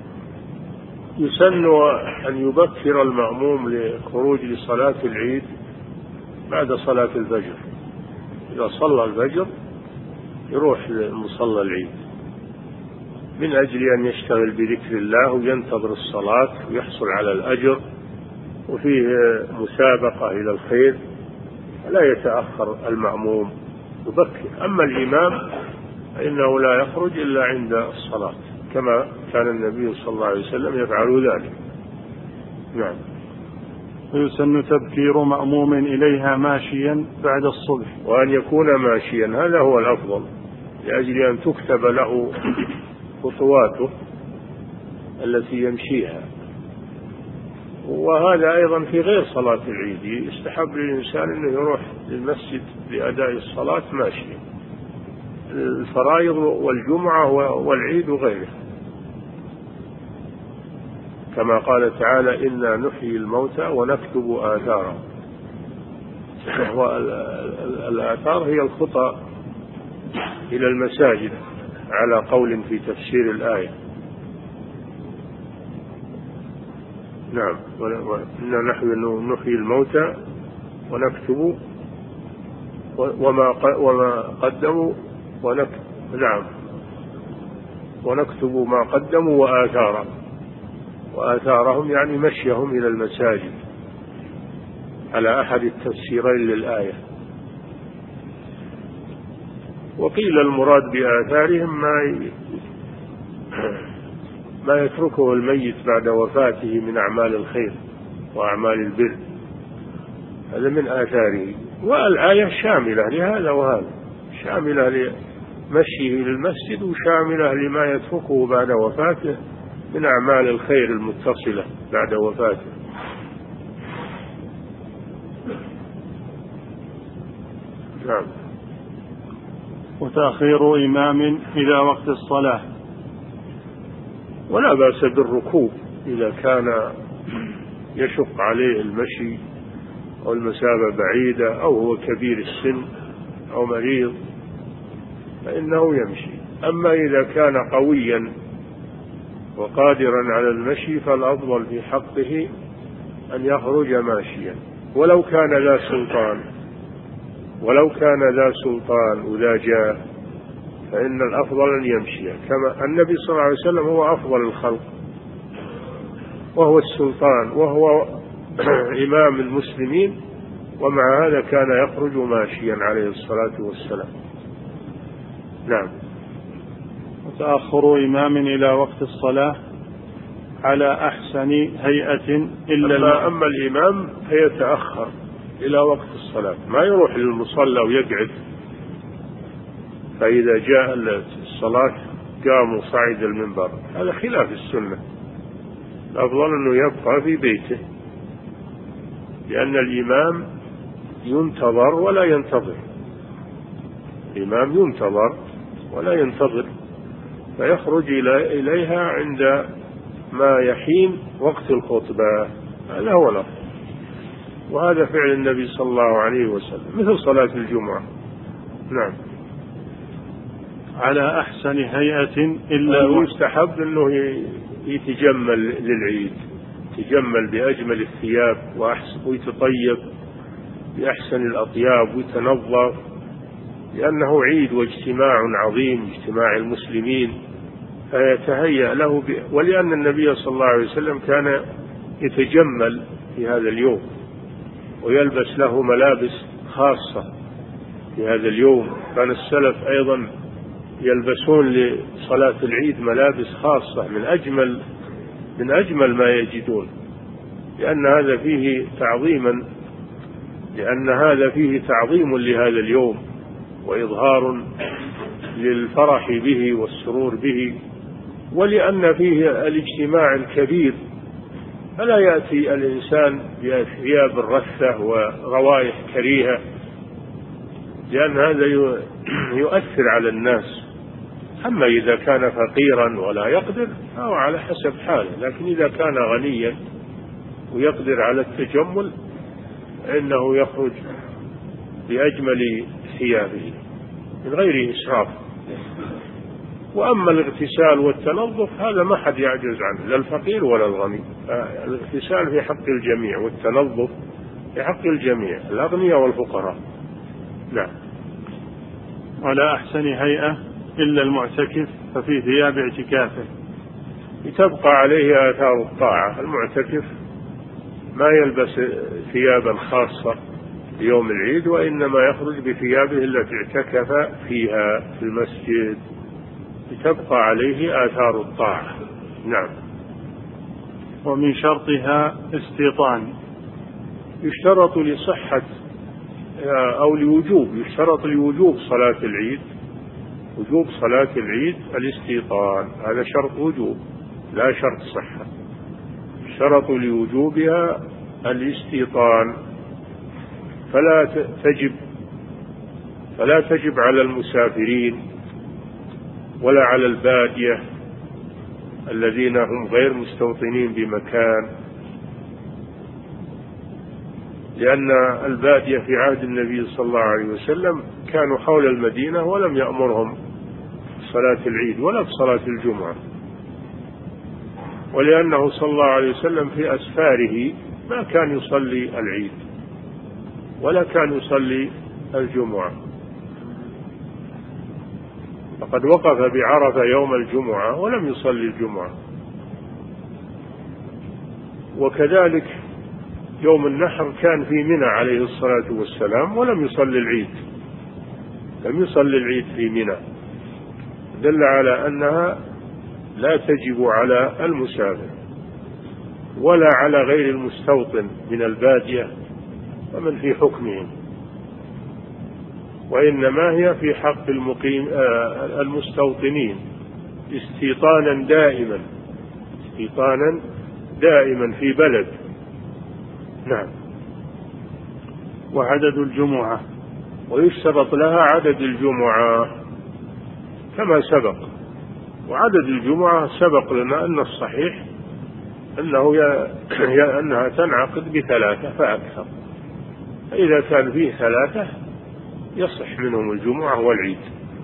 يسن أن يبكر المأموم لخروج لصلاة العيد بعد صلاة الفجر. إذا صلى الفجر يروح لمصلى العيد من أجل أن يشتغل بذكر الله وينتظر الصلاة ويحصل على الأجر وفيه مسابقة إلى الخير، لا يتأخر المأموم يبكر. أما الإمام فإنه لا يخرج إلا عند الصلاة كما كان النبي صلى الله عليه وسلم يفعل ذلك. نعم. ويسن تبكير مأموم إليها ماشيا بعد الصبح، وأن يكون ماشيا هذا هو الأفضل لأجل أن تكتب له خطواته التي يمشيها. وهذا أيضا في غير صلاة العيد يستحب للإنسان أنه يروح للمسجد لأداء الصلاة ماشيا، الفرائض والجمعة والعيد وغيره، كما قال تعالى إنا نحيي الموتى ونكتب آثارهم. والآثار هي الخطى إلى المساجد على قول في تفسير الآية. نعم. إنا نحن نحيي الموتى ونكتب وما وما قدموا ونكتب نعم ونكتب ما قدموا وآثارهم وآثارهم يعني مشيهم إلى المساجد على أحد التفسيرين للآية. وقيل المراد بآثارهم ما ما يتركه الميت بعد وفاته من أعمال الخير وأعمال البر، هذا من آثاره. والآية شاملة لهذا وهذا، شاملة لمشيه للمسجد وشاملة لما يتركه بعد وفاته من أعمال الخير المتصلة بعد وفاته. نعم. وتأخير إمام إلى وقت الصلاة، ولا بأس بالركوب إذا كان يشق عليه المشي أو المسافة بعيدة أو هو كبير السن أو مريض فإنه يمشي. أما إذا كان قويا وقادرا على المشي فالأفضل في حقه أن يخرج ماشيا ولو كان ذا سلطان ولو كان ذا سلطان وذا جاه فإن الأفضل أن يمشي، كما النبي صلى الله عليه وسلم هو أفضل الخلق وهو السلطان وهو إمام المسلمين، ومع هذا كان يخرج ماشيا عليه الصلاة والسلام. نعم. وتأخر إمام إلى وقت الصلاة على أحسن هيئة إلا أما, أما الإمام فيتأخر إلى وقت الصلاة، ما يروح للمصلى ويقعد فإذا جاء الصلاة قام وصعد المنبر، هذا خلاف السنة. الأفضل أنه يبقى في بيته، لأن الإمام ينتظر ولا ينتظر، الإمام ينتظر ولا ينتظر، فيخرج إليها عند ما يحين وقت الخطبة، هذا هو الأفضل، وهذا فعل النبي صلى الله عليه وسلم مثل صلاة الجمعة. نعم. على أحسن هيئة إلا ويستحب أنه يتجمل للعيد، يتجمل بأجمل الثياب ويتطيب بأحسن الأطياب ويتنظف، لأنه عيد واجتماع عظيم، اجتماع المسلمين، فيتهيأ له ب... ولأن النبي صلى الله عليه وسلم كان يتجمل في هذا اليوم ويلبس له ملابس خاصة في هذا اليوم. كان السلف أيضا يلبسون لصلاة العيد ملابس خاصة من أجمل من أجمل ما يجدون، لأن هذا فيه تعظيما لأن هذا فيه تعظيم لهذا اليوم وإظهار للفرح به والسرور به، ولأن فيه الاجتماع الكبير، فلا يأتي الإنسان بثياب رثة وروائح كريهة، لأن هذا يؤثر على الناس. أما إذا كان فقيرا ولا يقدر أو على حسب حاله، لكن إذا كان غنيا ويقدر على التجمل فإنه يخرج بأجمل ثيابه من غير إسراف. وأما الاغتسال والتنظف هذا ما حد يعجز عنه، لا الفقير ولا الغني. الاغتسال في حق الجميع والتنظف في حق الجميع، الأغنياء والفقراء. نعم. ولا أحسن هيئة إلا المعتكف ففي ثياب اعتكافه تبقى عليه آثار الطاعة. المعتكف ما يلبس ثيابا خاصة يوم العيد، وإنما يخرج بثيابه التي اعتكف فيها في المسجد، تبقى عليه آثار الطاعة. نعم. ومن شرطها استيطان، يشترط لصحة أو لوجوب يشترط لوجوب صلاة العيد وجوب صلاة العيد الاستيطان، هذا شرط وجوب لا شرط صحة. شرط لوجوبها الاستيطان، فلا تجب فلا تجب على المسافرين ولا على البادية الذين هم غير مستوطنين بمكان، لأن البادية في عهد النبي صلى الله عليه وسلم كانوا حول المدينة ولم يأمرهم بصلاة العيد ولا بصلاة الجمعة، ولأنه صلى الله عليه وسلم في أسفاره ما كان يصلي العيد ولا كان يصلي الجمعة، فقد وقف بعرفة يوم الجمعة ولم يصلي الجمعة. وكذلك يوم النحر كان في منى عليه الصلاة والسلام ولم يصلي العيد لم يصلي العيد في منى، دل على أنها لا تجب على المسافر ولا على غير المستوطن من البادية ومن في حكمهم، وإنما هي في حق المقيم المستوطنين استيطانا دائما استيطانا دائما في بلد. نعم. وعدد الجمعة، ويشترط لها عدد الجمعة كما سبق، وعدد الجمعة سبق لنا أن الصحيح أنه ي... أنها تنعقد بثلاثة فأكثر، فإذا كان فيه ثلاثة يصح منهم الجمعة والعيد،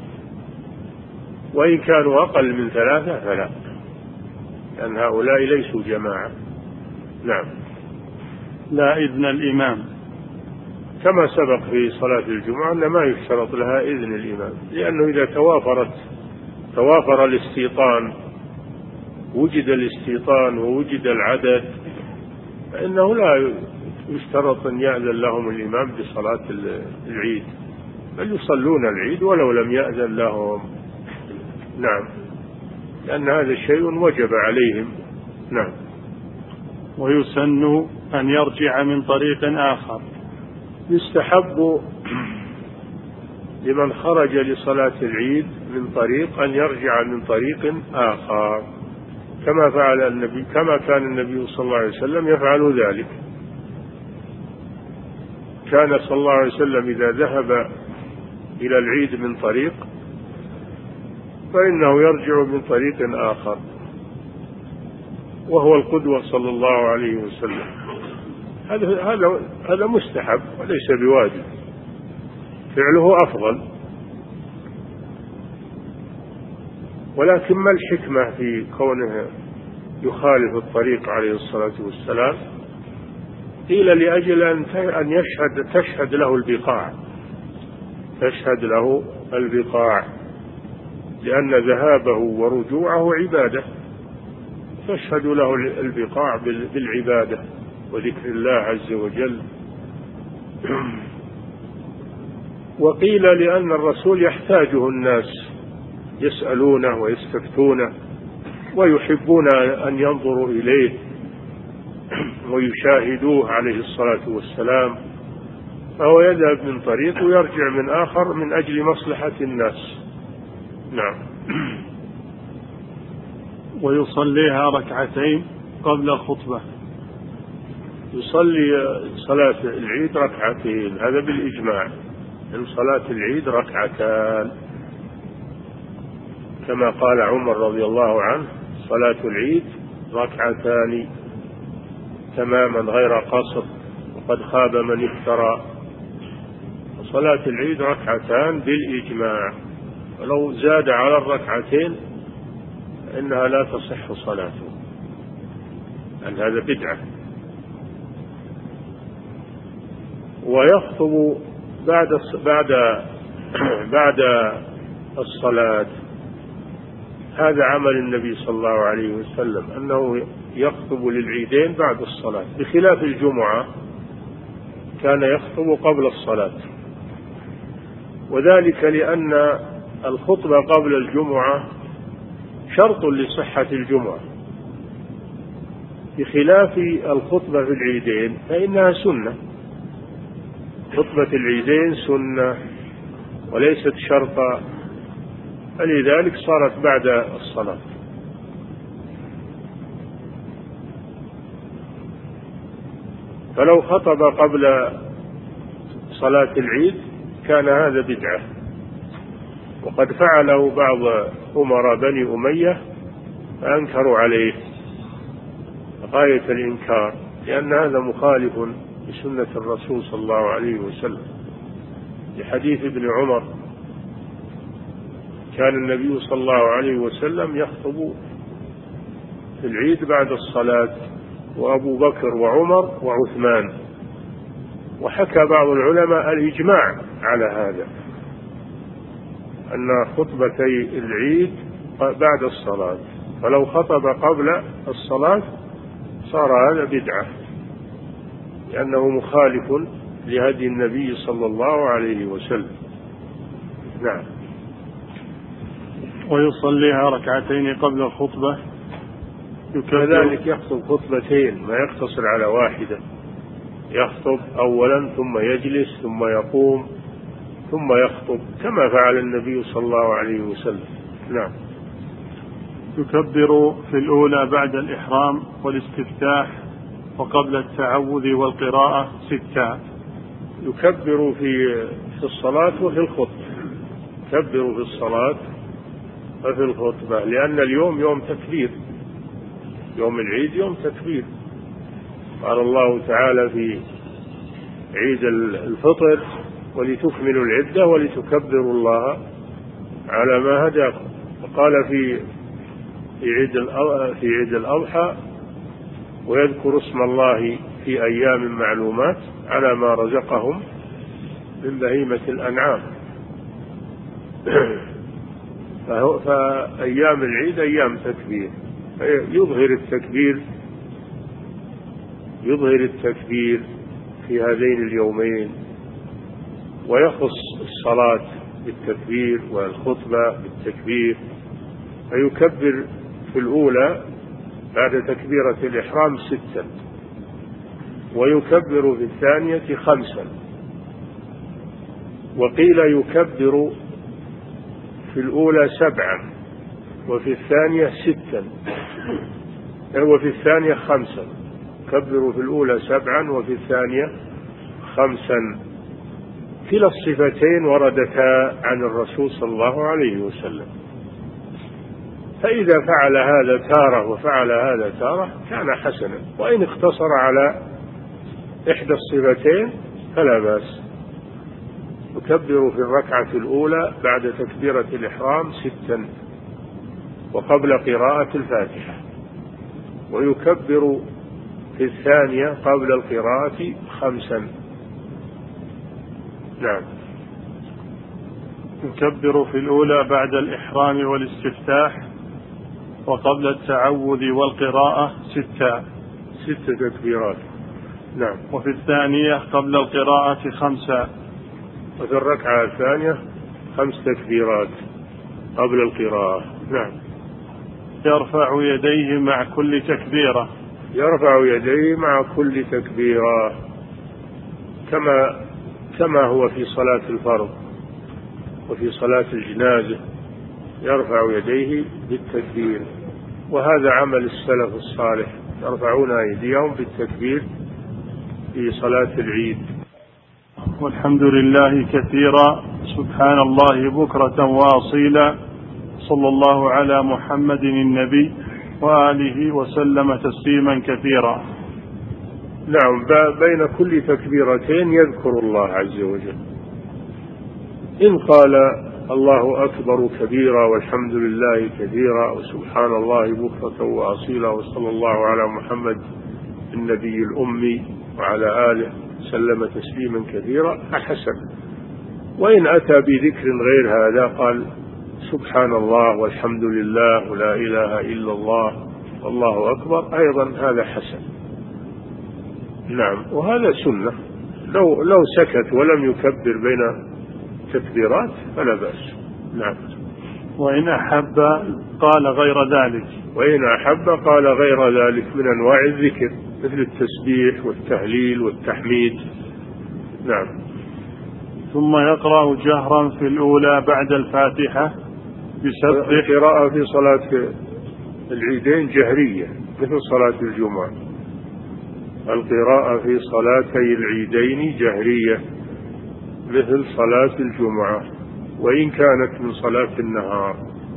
وإن كانوا أقل من ثلاثة فلا، لأن هؤلاء ليسوا جماعة. نعم. لا إذن الإمام، كما سبق في صلاة الجمعة أن ما يشترط لها إذن الإمام، لأنه إذا توافرت توافر الاستيطان وجد الاستيطان ووجد العدد فإنه لا يشترط أن يأذن لهم الإمام بصلاة العيد، بل يصلون العيد ولو لم يأذن لهم. نعم. لأن هذا شيء وجب عليهم. نعم. ويسن أن يرجع من طريق آخر، يستحب لمن خرج لصلاة العيد من طريق أن يرجع من طريق آخر، كما فعل النبي كما كان النبي صلى الله عليه وسلم يفعل ذلك. كان صلى الله عليه وسلم إذا ذهب إلى العيد من طريق فإنه يرجع من طريق آخر، وهو القدوة صلى الله عليه وسلم. هذا هذا هذا مستحب وليس بواجب، فعله أفضل. ولكن ما الحكمة في كونه يخالف الطريق عليه الصلاة والسلام؟ قيل لأجل أن يشهد تشهد له البقاع تشهد له البقاع لأن ذهابه ورجوعه عبادة، تشهد له البقاع بالعبادة وذكر الله عز وجل. وقيل لأن الرسول يحتاجه الناس، يسألونه ويستفتونه ويحبون أن ينظروا إليه ويشاهدوه عليه الصلاة والسلام، فهو يذهب من طريق ويرجع من آخر من أجل مصلحة الناس. نعم. ويصليها ركعتين قبل الخطبة. يصلي صلاة العيد ركعتين، هذا بالإجماع، إن صلاة العيد ركعتان، كما قال عمر رضي الله عنه: صلاة العيد ركعتان تماما غير قصر، وقد خاب من افترى. صلاة العيد ركعتان بالإجماع، ولو زاد على الركعتين إنها لا تصح صلاته، أن هذا بدعة. ويخطب بعد بعد بعد الصلاة، هذا عمل النبي صلى الله عليه وسلم، أنه يخطب للعيدين بعد الصلاة، بخلاف الجمعة كان يخطب قبل الصلاة، وذلك لأن الخطبة قبل الجمعة شرط لصحة الجمعة، بخلاف الخطبة في العيدين فإنها سنة. خطبة العيدين سنة وليست شرطا، فلذلك صارت بعد الصلاة. فلو خطب قبل صلاة العيد كان هذا بدعة، وقد فعله بعض أمراء بني أمية فأنكروا عليه غاية الإنكار، لأن هذا مخالف لسنة الرسول صلى الله عليه وسلم. لحديث ابن عمر: كان النبي صلى الله عليه وسلم يخطب في العيد بعد الصلاة، وأبو بكر وعمر وعثمان. وحكى بعض العلماء الإجماع على هذا، أن خطبتي العيد بعد الصلاة، فلو خطب قبل الصلاة صار هذا بدعة، لأنه مخالف لهدي النبي صلى الله عليه وسلم. نعم. ويصليها ركعتين قبل الخطبة، كذلك يخطب خطبتين، ما يقتصر على واحدة، يخطب أولا ثم يجلس ثم يقوم ثم يخطب، كما فعل النبي صلى الله عليه وسلم. نعم. يكبر في الأولى بعد الإحرام والاستفتاح وقبل التعوذ والقراءة ستا. يكبر في في الصلاة وفي الخطبة، يكبر في الصلاة وفي الخطبة، لأن اليوم يوم تكبير، يوم العيد يوم تكبير. قال الله تعالى في عيد الفطر: ولتكملوا العدة ولتكبروا الله على ما هداكم. وقال في في عيد في عيد الأضحى: ويذكر اسم الله في أيام معلومات على ما رزقهم من بهيمة الأنعام. فأيام العيد أيام تكبير، يظهر التكبير يظهر التكبير في هذين اليومين، ويخص الصلاة بالتكبير والخطبة بالتكبير. فيكبر في الأولى بعد تكبيرة الإحرام ستا، ويكبر في الثانية خمسا، وقيل يكبر في الأولى سبعا وفي الثانية ستا، وفي الثانية خمسا. يكبر في الأولى سبعا وفي الثانية خمسا. كلا الصفتين وردتا عن الرسول صلى الله عليه وسلم. فإذا فعل هذا تارة وفعل هذا تارة كان حسنا، وإن اقتصر على إحدى الصفتين فلا بأس. يكبر في الركعة الأولى بعد تكبيرة الإحرام ستا وقبل قراءة الفاتحة، ويكبر في الثانية قبل القراءة خمسا. نعم. يكبر في الأولى بعد الإحرام والاستفتاح وقبل التعوذ والقراءة ستا ست تكبيرات. نعم. وفي الثانية قبل القراءة خمسة. وفي الركعة الثانية خمس تكبيرات قبل القراءة. نعم. يرفع يديه مع كل تكبيرة. يرفع يديه مع كل تكبيرة كما كما هو في صلاة الفرض وفي صلاة الجنازة، يرفع يديه بالتكبير، وهذا عمل السلف الصالح، يرفعون أيديهم بالتكبير في صلاة العيد. والحمد لله كثيرا، سبحان الله بكرة وأصيلا، صلى الله على محمد النبي وآله وسلم تسليما كثيرا. نعم. بين كل تكبيرتين يذكر الله عز وجل. إن قال الله أكبر كبيرا والحمد لله كثيرا وسبحان الله بكرة وأصيلا وصلى الله على محمد النبي الأمي وعلى آله سلم تسليما كثيرا فحسن. وإن أتى بذكر غير هذا قال سبحان الله والحمد لله ولا إله إلا الله والله أكبر أيضا هذا حسن. نعم. وهذا سنة، لو لو سكت ولم يكبر بين تكبيرات فلا بأس. نعم. وإن أحب قال غير ذلك. وإن أحب قال غير ذلك من أنواع الذكر مثل التسبيح والتهليل والتحميد. نعم. ثم يقرأ جهرا في الأولى بعد الفاتحة بسبح. القراءة في صلاة العيدين جهرية مثل صلاة الجمعة. القراءة في صلاتي العيدين جهرية مثل صلاة الجمعة، وإن كانت من صلاة النهار،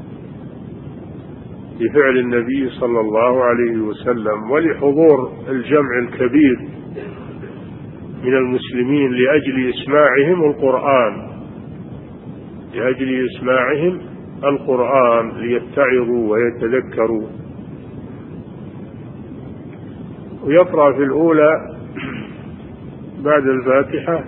بفعل النبي صلى الله عليه وسلم ولحضور الجمع الكبير من المسلمين لأجل إسماعهم القرآن لأجل إسماعهم القرآن ليتعظوا ويتذكروا. ويقرأ في الأولى بعد الفاتحة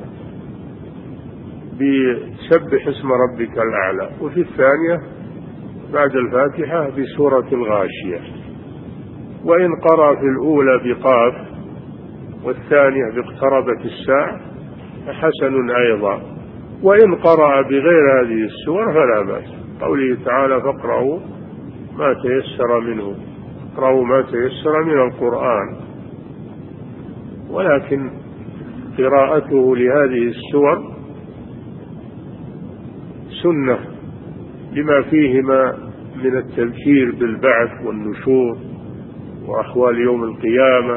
بسبح اسم ربك الأعلى، وفي الثانية بعد الفاتحة بسورة الغاشية. وإن قرأ في الأولى بقاف والثانية باقتربت الساعة فحسن أيضا. وإن قرأ بغير هذه السور فلا بأس، قوله تعالى فاقرأوا ما تيسر منه، اقرأوا ما تيسر من القرآن. ولكن قراءته لهذه السور سنة لما فيهما من التذكير بالبعث والنشور وأحوال يوم القيامة،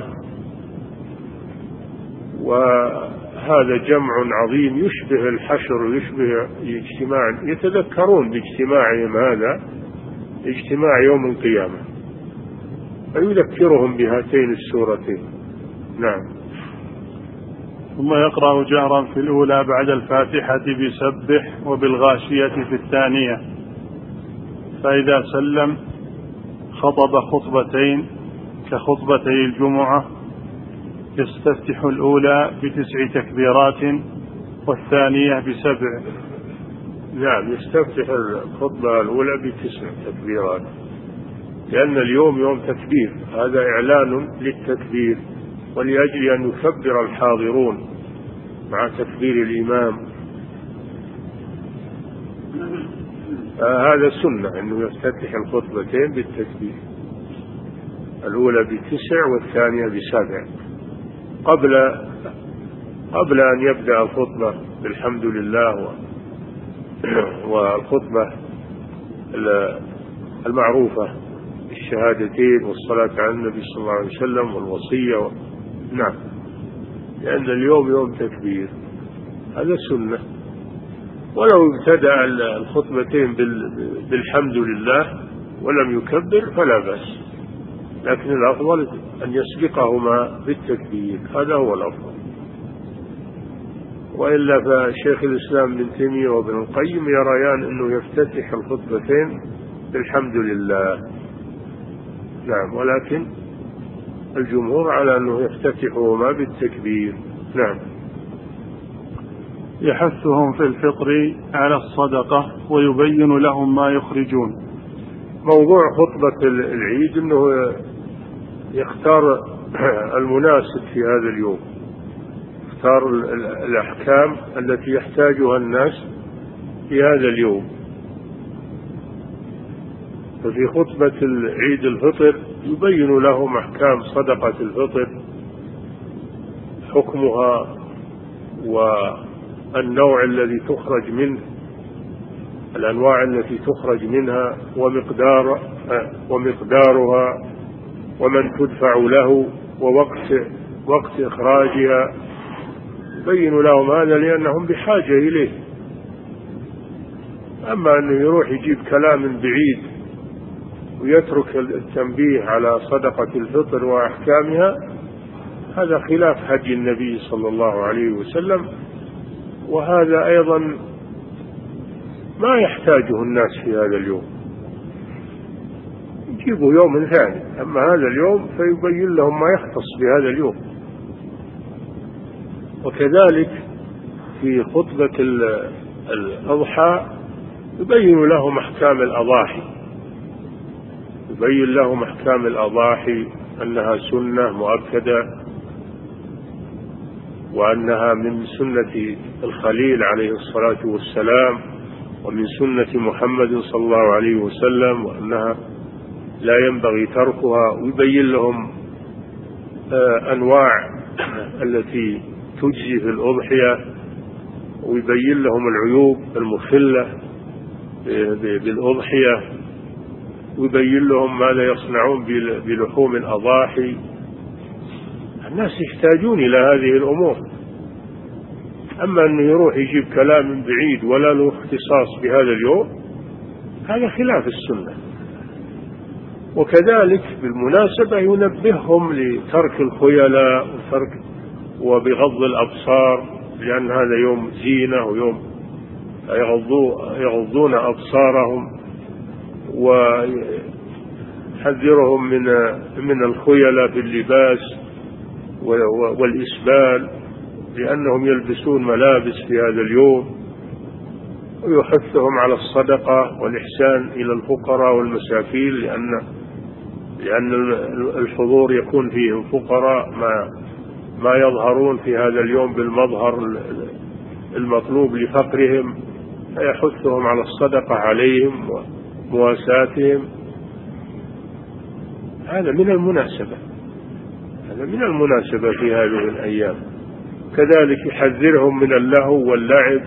وهذا جمع عظيم يشبه الحشر ويشبه اجتماع، يتذكرون باجتماعهم هذا اجتماع يوم القيامة، فيذكرهم بهاتين السورتين. نعم. ثم يقرأ جهرا في الأولى بعد الفاتحة بسبح وبالغاشية في الثانية، فإذا سلم خطب خطبتين كخطبتي الجمعة، يستفتح الأولى بتسع تكبيرات والثانية بسبع. نعم. يستفتح الخطبة الأولى بتسع تكبيرات لأن اليوم يوم تكبير، هذا إعلان للتكبير ولأجل أن يكبر الحاضرون مع تكبير الإمام. آه هذا سنة أنه يفتتح الخطبتين بالتكبير، الأولى بتسع والثانية بسبع، قبل قبل أن يبدأ الخطبة بالحمد لله والخطبة المعروفة بالشهادتين والصلاة على النبي صلى الله عليه وسلم والوصية و... نعم. لأن اليوم يوم تكبير، هذا سنة. ولو ابتدأ الخطبتين بالحمد لله ولم يكبر فلا بأس، لكن الأفضل أن يسبقهما بالتكبير، هذا هو الأفضل. وإلا فشيخ الإسلام ابن تيمية وابن القيم يريان أنه يفتتح الخطبتين بالحمد لله. نعم، ولكن الجمهور على أنه يفتتحهما بالتكبير. نعم. يحثهم في الفطر على الصدقة ويبين لهم ما يخرجون. موضوع خطبة العيد أنه يختار المناسب في هذا اليوم، يختار الأحكام التي يحتاجها الناس في هذا اليوم. ففي خطبة العيد الفطر يبين لهم أحكام صدقة الفطر، حكمها والنوع الذي تخرج منه، الأنواع التي تخرج منها، ومقدار ومقدارها، ومن تدفع له، ووقت وقت إخراجها. يبين لهم هذا لأنهم بحاجة إليه. أما أنه يروح يجيب كلام بعيد ويترك التنبيه على صدقة الفطر وأحكامها، هذا خلاف هدي النبي صلى الله عليه وسلم، وهذا أيضا ما يحتاجه الناس في هذا اليوم. يجيبوا يوم ثاني، أما هذا اليوم فيبين لهم ما يختص بهذا اليوم. وكذلك في خطبة الأضحى يبين لهم أحكام الأضاحي، يبين لهم أحكام الأضاحي أنها سنة مؤكدة، وأنها من سنة الخليل عليه الصلاة والسلام، ومن سنة محمد صلى الله عليه وسلم، وأنها لا ينبغي تركها. ويبين لهم أنواع التي تجزي في الأضحية، ويبين لهم العيوب المخلة بالأضحية، ويبين لهم ماذا يصنعون بلحوم الأضاحي. الناس يحتاجون إلى هذه الأمور. أما أنه يروح يجيب كلام بعيد ولا له اختصاص بهذا اليوم، هذا خلاف السنة. وكذلك بالمناسبة ينبههم لترك الخيلاء وترك وبغض الأبصار، لأن هذا يوم زينة ويوم يغضون أبصارهم، ويحذرهم من من الخيلاء في اللباس والإسبال، لأنهم يلبسون ملابس في هذا اليوم. ويحثهم على الصدقة والإحسان إلى الفقراء والمساكين، لأن لأن الحضور يكون فيهم فقراء ما ما يظهرون في هذا اليوم بالمظهر المطلوب لفقرهم، فيحثهم على الصدقة عليهم ومواساتهم. هذا من المناسبة، هذا من المناسبة في هذه الأيام. كذلك يحذرهم من اللهو واللعب،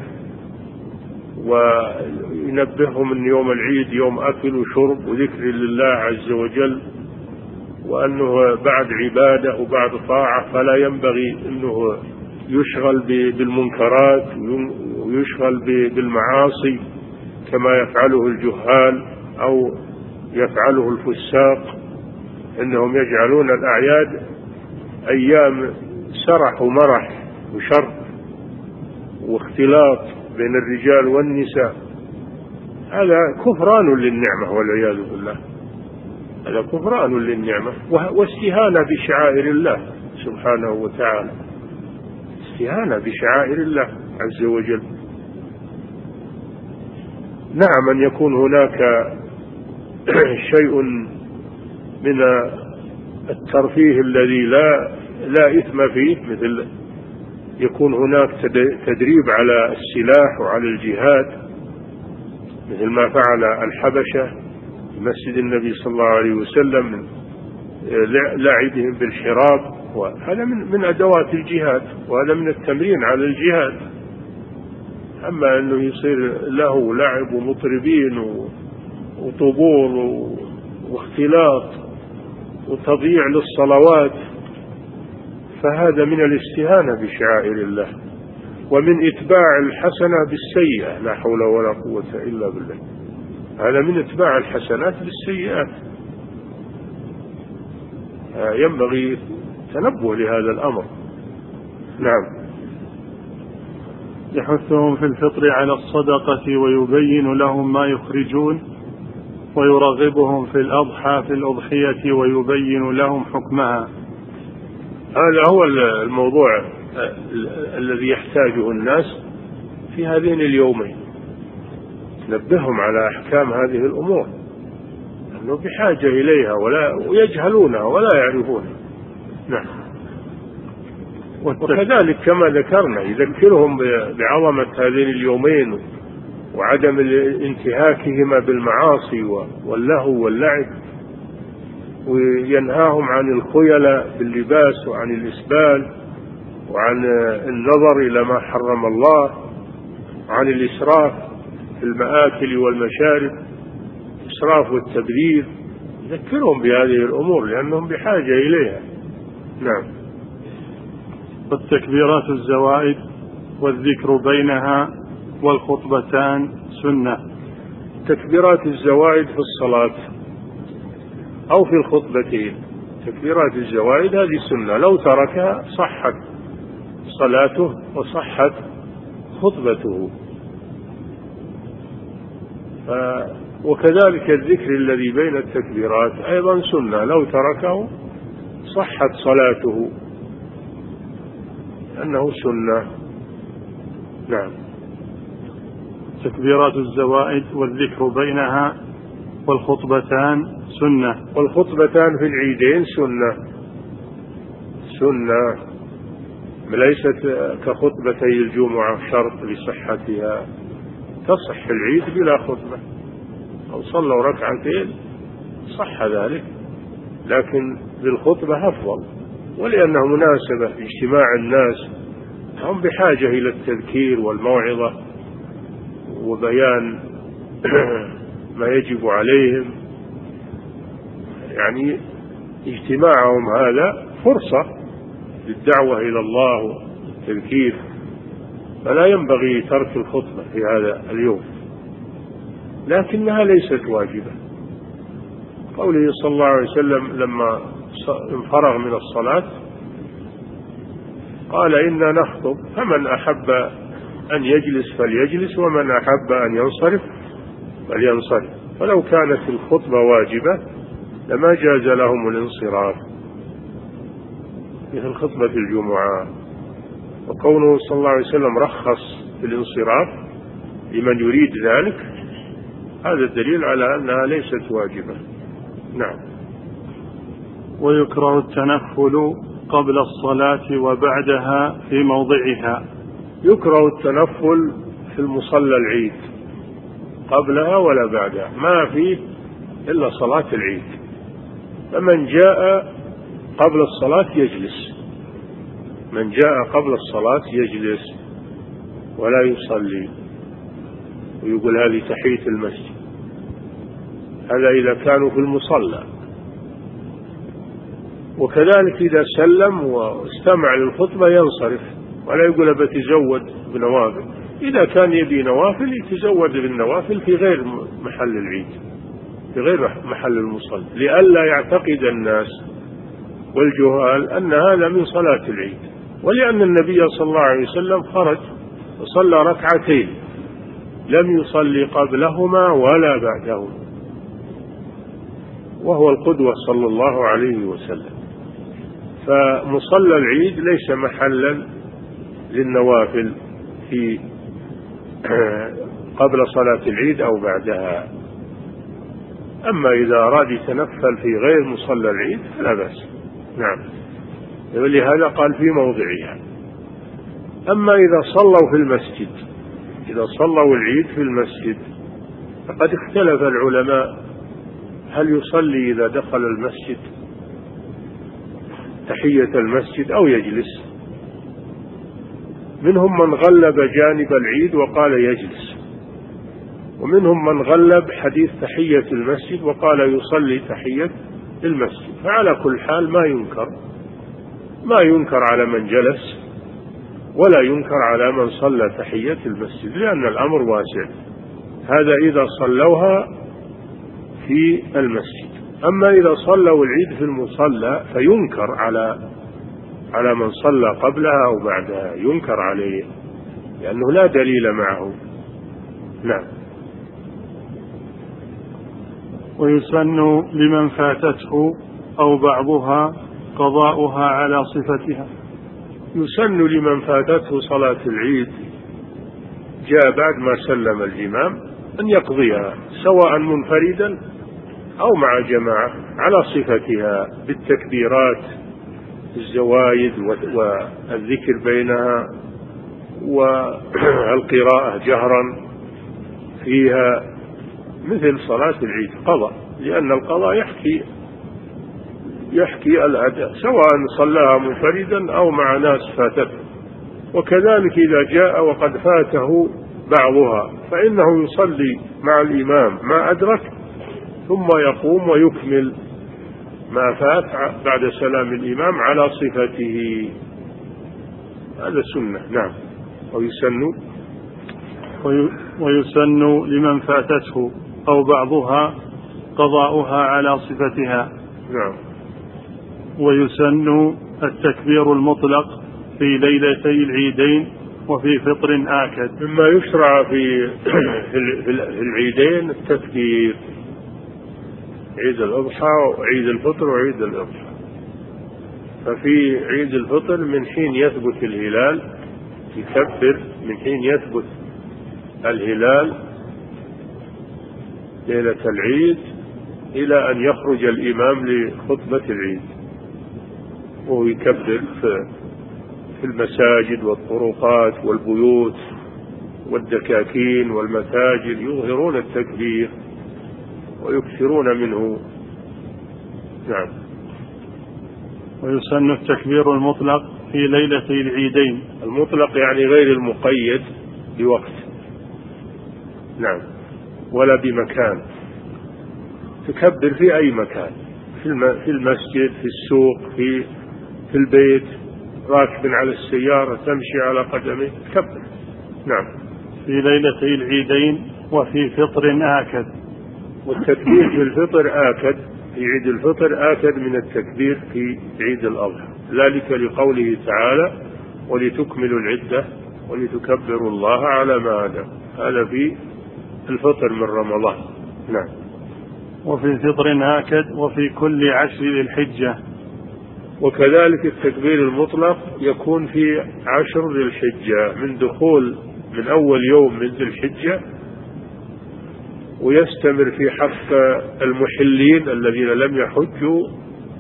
وينبههم أن يوم العيد يوم أكل وشرب وذكر لله عز وجل، وأنه بعد عبادة وبعد طاعة، فلا ينبغي أنه يشغل بالمنكرات ويشغل بالمعاصي كما يفعله الجهال أو يفعله الفساق، إنهم يجعلون الأعياد أيام سرح ومرح وشر واختلاط بين الرجال والنساء. هذا كفران للنعمة والعياذ بالله، هذا كفران للنعمة واستهانة بشعائر الله سبحانه وتعالى، استهانة بشعائر الله عز وجل. نعم، أن يكون هناك شيء من الترفيه الذي لا لا إثم فيه، مثل يكون هناك تدريب على السلاح وعلى الجهاد، مثل ما فعل الحبشة في مسجد النبي صلى الله عليه وسلم من لعبهم بالحراب، وهذا من من أدوات الجهاد، وهذا من التمرين على الجهاد. أما أنه يصير له لعب ومطربين وطبول واختلاط وتضييع للصلوات، فهذا من الاستهانة بشعائر الله، ومن إتباع الحسنة بالسيئة، لا حول ولا قوة إلا بالله. هذا من اتباع الحسنات بالسيئات. ينبغي تنبه لهذا الأمر. نعم. يحثهم في الفطر على الصدقة ويبين لهم ما يخرجون، ويرغبهم في الأضحى في الأضحية ويبين لهم حكمها. هذا هو الموضوع الذي يحتاجه الناس في هذين اليومين، نبههم على أحكام هذه الأمور، أنه بحاجة إليها ولا ويجهلونها ولا يعرفونها. نعم. وكذلك كما ذكرنا يذكرهم بعظمة هذين اليومين وعدم انتهاكهما بالمعاصي واللهو واللعب، وينهاهم عن الخيلاء باللباس وعن الإسبال وعن النظر إلى ما حرم الله وعن الإسراف في المآكل والمشارب، الإسراف والتبذير. يذكرهم بهذه الأمور لأنهم بحاجة إليها. نعم. والتكبيرات الزوائد والذكر بينها والخطبتان سنة. تكبيرات الزوائد في الصلاة أو في الخطبتين، تكبيرات الزوائد هذه سنة، لو تركها صحت صلاته وصحت خطبته. وكذلك الذكر الذي بين التكبيرات أيضا سنة، لو تركه صحت صلاته أنه سنة. نعم. تكبيرات الزوائد والذكر بينها والخطبتان سنة. والخطبتان في العيدين سنة سنة ليست كخطبتي الجمعة شرط لصحتها، تصح العيد بلا خطبة، أو صلوا ركعتين صح ذلك، لكن بالخطبة أفضل، ولأنها مناسبة لاجتماع الناس، هم بحاجة إلى التذكير والموعظة وبيان ما يجب عليهم. يعني اجتماعهم هذا فرصة للدعوة إلى الله والتذكير، فلا ينبغي ترك الخطبة في هذا اليوم، لكنها ليست واجبة. قوله صلى الله عليه وسلم لما انفرغ من الصلاة قال إنا نخطب فمن أحب أن يجلس فليجلس ومن أحب أن ينصرف فلينصرف. ولو كانت الخطبة واجبة لما جاز لهم الانصراف مثل خطبة الجمعة. وكونه صلى الله عليه وسلم رخص في الانصراف لمن يريد ذلك هذا الدليل على أنها ليست واجبة. نعم. ويكره التنفل قبل الصلاة وبعدها في موضعها. يكره التنفل في المصلى العيد قبلها ولا بعدها، ما فيه إلا صلاة العيد، فمن جاء قبل الصلاة يجلس، من جاء قبل الصلاة يجلس ولا يصلي، ويقول هذه تحية المسجد. هذا إذا كانوا في المصلى. وكذلك إذا سلم واستمع للخطبة ينصرف ولا يقول بتزود بنوافل. إذا كان يبي نوافل يتزود بالنوافل في غير محل العيد، في غير محل المصلى، لئلا يعتقد الناس والجهال أن هذا من صلاة العيد. ولأن النبي صلى الله عليه وسلم خرج وصلى ركعتين لم يصلي قبلهما ولا بعدهما، وهو القدوة صلى الله عليه وسلم. فمصلى العيد ليس محلا للنوافل في قبل صلاة العيد أو بعدها. أما إذا أراد يتنفل في غير مصلى العيد فلا بأس. نعم. ولهذا قال في موضعها. أما إذا صلوا في المسجد، إذا صلوا العيد في المسجد فقد اختلف العلماء هل يصلي إذا دخل المسجد تحية المسجد أو يجلس. منهم من غلب جانب العيد وقال يجلس، ومنهم من غلب حديث تحية المسجد وقال يصلي تحية المسجد. فعلى كل حال ما ينكر ما ينكر على من جلس ولا ينكر على من صلى تحية المسجد، لأن الأمر واسع. هذا إذا صلوها في المسجد. أما إذا صلوا العيد في المصلى فينكر على على من صلى قبلها أو بعدها، ينكر عليه لأنه لا دليل معه. نعم. ويسن لمن فاتته أو بعضها قضاؤها على صفتها. يسن لمن فاتته صلاة العيد جاء بعد ما سلم الإمام أن يقضيها سواء منفردا أو مع جماعة على صفتها بالتكبيرات، الزوايد والذكر بينها والقراءة جهرا فيها مثل صلاة العيد قضاء، لأن القضاء يحكي يحكي الأداء سواء صلاها منفردا أو مع ناس فاتته. وكذلك إذا جاء وقد فاته بعضها فإنه يصلي مع الإمام ما أدرك ثم يقوم ويكمل ما فات بعد سلام الإمام على صفته. هذا سنة. نعم. ويسن ويسن لمن فاتته أو بعضها قضاؤها على صفتها. نعم. ويسن التكبير المطلق في ليلتي العيدين وفي فطر آكد. مما يشرع في في العيدين التكبير، عيد الأضحى وعيد الفطر وعيد الأضحى. ففي عيد الفطر من حين يثبت الهلال يكبر، من حين يثبت الهلال ليلة العيد إلى أن يخرج الإمام لخطبة العيد، ويكبر في المساجد والطرقات والبيوت والدكاكين والمساجد، يظهرون التكبير ويكثرون منه. نعم. ويسن التكبير المطلق في ليلة العيدين. المطلق يعني غير المقيد بوقت. نعم. ولا بمكان، تكبر في أي مكان، في المسجد، في السوق، في في البيت، راكب على السيارة، تمشي على قدمه، تكبر. نعم. في ليلة العيدين وفي فطر آكد. والتكبير في الفطر آكد، في عيد الفطر آكد من التكبير في عيد الأضحى، ذلك لقوله تعالى ولتكملوا العدة ولتكبروا الله على ما هداكم. هذا في الفطر من رمضان. نعم. وفي فطر آكد وفي كل عشر ذي الحجة. وكذلك التكبير المطلق يكون في عشر ذي الحجة، من دخول من أول يوم من ذي الحجة، ويستمر في حق المحلين الذين لم يحجوا،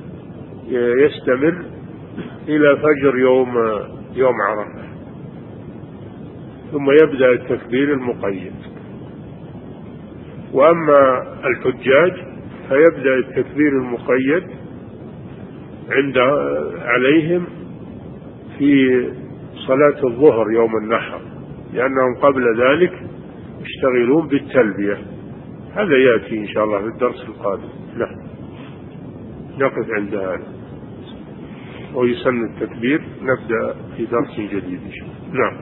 يستمر إلى فجر يوم يوم عرفة، ثم يبدأ التكبير المقيد. وأما الحجاج فيبدأ التكبير المقيد عند عليهم في صلاة الظهر يوم النحر، لأنهم قبل ذلك يشتغلون بالتلبية. هذا يأتي إن شاء الله في الدرس القادم. نعم. نقف عند هذا، ويسن التكبير. نبدأ في درس جديد إن شاء الله. نعم.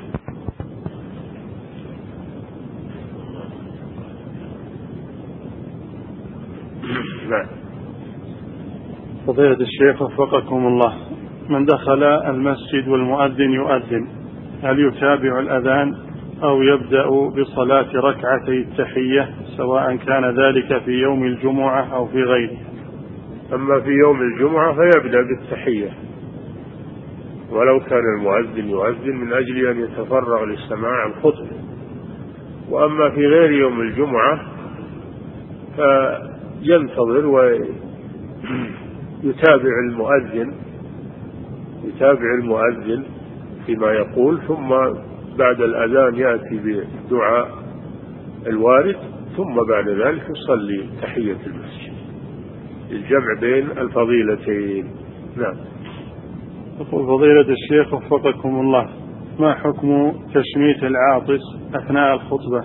نعم. فضيلة الشيخ وفقكم الله، من دخل المسجد والمؤذن يؤذن هل يتابع الأذان أو يبدأ بصلاة ركعتي التحية سواء كان ذلك في يوم الجمعة أو في غيره؟ أما في يوم الجمعة فيبدأ بالتحية ولو كان المؤذن يؤذن من أجل أن يتفرغ للسماع الخطبة. وأما في غير يوم الجمعة فينتظر ويتابع المؤذن يتابع المؤذن فيما يقول، ثم بعد الأذان يأتي بالدعاء الوارد، ثم بعد ذلك يصلي تحية المسجد، الجمع بين الفضيلتين. نعم. يقول فضيلة الشيخ وفقكم الله، ما حكم تشميت العاطس أثناء الخطبة؟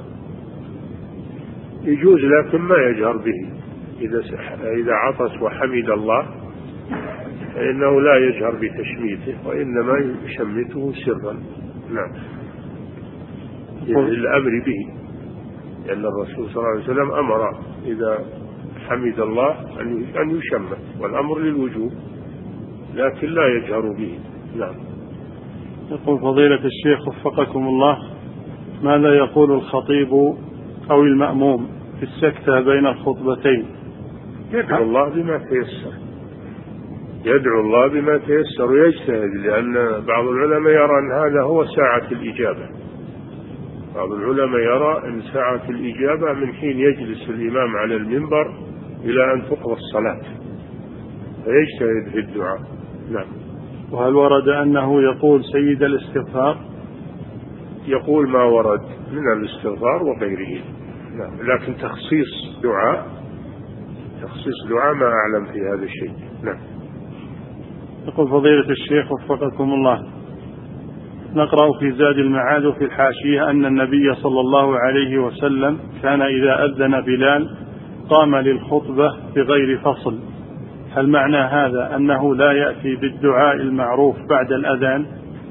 يجوز لكن ما يجهر به. إذا إذا عطس وحمد الله فإنه لا يجهر بتشميته، وإنما يشمته سرا. نعم. للأمر به، لأن الرسول صلى الله عليه وسلم أمر إذا حمد الله أن يشمت، والأمر للوجوب لكن لا يجهر به. نعم. يقول فضيلة الشيخ وفقكم الله: ماذا يقول الخطيب أو المأموم في السكتة بين الخطبتين؟ يدعو الله بما تيسر، يدعو الله بما تيسر ويجتهد، لأن بعض العلماء يرى أن هذا هو ساعة الإجابة. بعض العلماء يرى أن ساعة الإجابة من حين يجلس الإمام على المنبر إلى أن تقضى الصلاة، فيجتهد في الدعاء. نعم. وهل ورد أنه يقول سيد الاستغفار؟ يقول ما ورد من الاستغفار وغيره. نعم. لكن تخصيص دعاء تخصيص دعاء ما أعلم في هذا الشيء. نعم. يقول فضيلة الشيخ وفقكم الله: نقرأ في زاد المعاد في الحاشية أن النبي صلى الله عليه وسلم كان إذا أذن بلال قام للخطبة بغير فصل، هل معنى هذا أنه لا يأتي بالدعاء المعروف بعد الأذان؟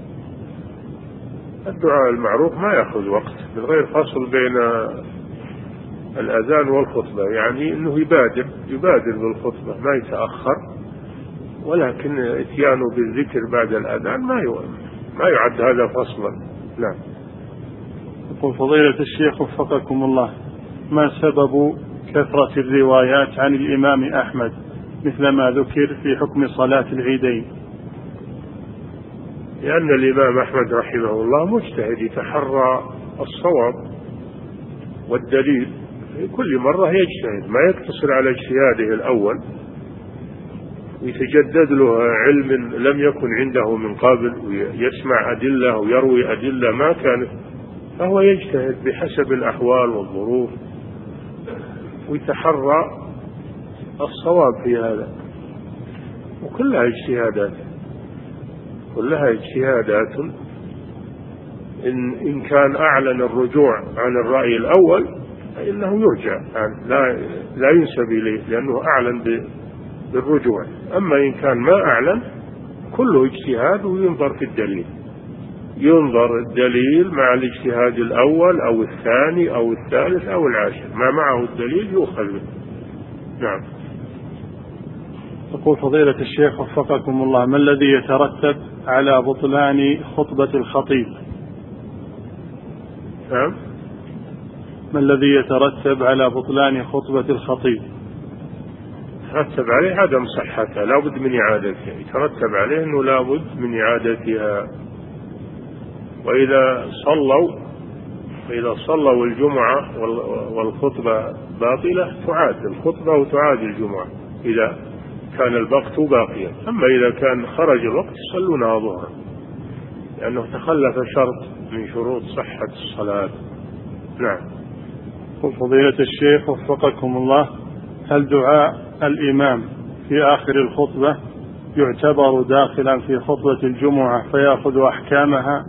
الدعاء المعروف ما يأخذ وقت، من غير فصل بين الأذان والخطبة، يعني أنه يبادر يبادر بالخطبة ما يتأخر، ولكن اتيانه بالذكر بعد الأذان ما ما يعد هذا فصلا. نعم. يقول فضيلة الشيخ وفقكم الله: ما سبب كثرة الروايات عن الإمام أحمد مثل ما ذكر في حكم صلاة العيدين؟ لأن الإمام أحمد رحمه الله مجتهد، يتحرى الصواب والدليل في كل مرة، يجتهد ما يقتصر على اجتهاده الأول، يتجدد له علم لم يكن عنده من قبل، ويسمع أدلة ويروي أدلة ما كانت، فهو يجتهد بحسب الأحوال والظروف ويتحرى الصواب في هذا، وكلها اجتهادات كلها اجتهادات إن, إن كان أعلن الرجوع عن الرأي الأول فإنه يرجع يعني لا, لا ينسب إليه لأنه أعلن بالرجوع. أما إن كان ما أعلن كله اجتهاد، وينظر في الدليل، ينظر الدليل مع الاجتهاد الأول أو الثاني أو الثالث أو العاشر، ما معه الدليل يؤخذ به. نعم. يقول فضيلة الشيخ وفقكم الله: ما الذي يترتب على بطلان خطبة الخطيب؟ نعم. ما الذي يترتب على بطلان خطبة الخطيب؟ يترتب عليه عدم صحتها، لا بد من إعادتها، يترتب عليه أنه لا بد من إعادتها. وإذا صلوا وإذا صلوا الجمعة والخطبة باطلة تعاد الخطبة وتعاد الجمعة إذا كان الوقت باقيا. أما إذا كان خرج الوقت يصلونها ظهرا، لأنه تخلف شرط من شروط صحة الصلاة. نعم. فضيلة الشيخ وفقكم الله: هل دعاء الإمام في آخر الخطبة يعتبر داخلا في خطبة الجمعة فيأخذ أحكامها؟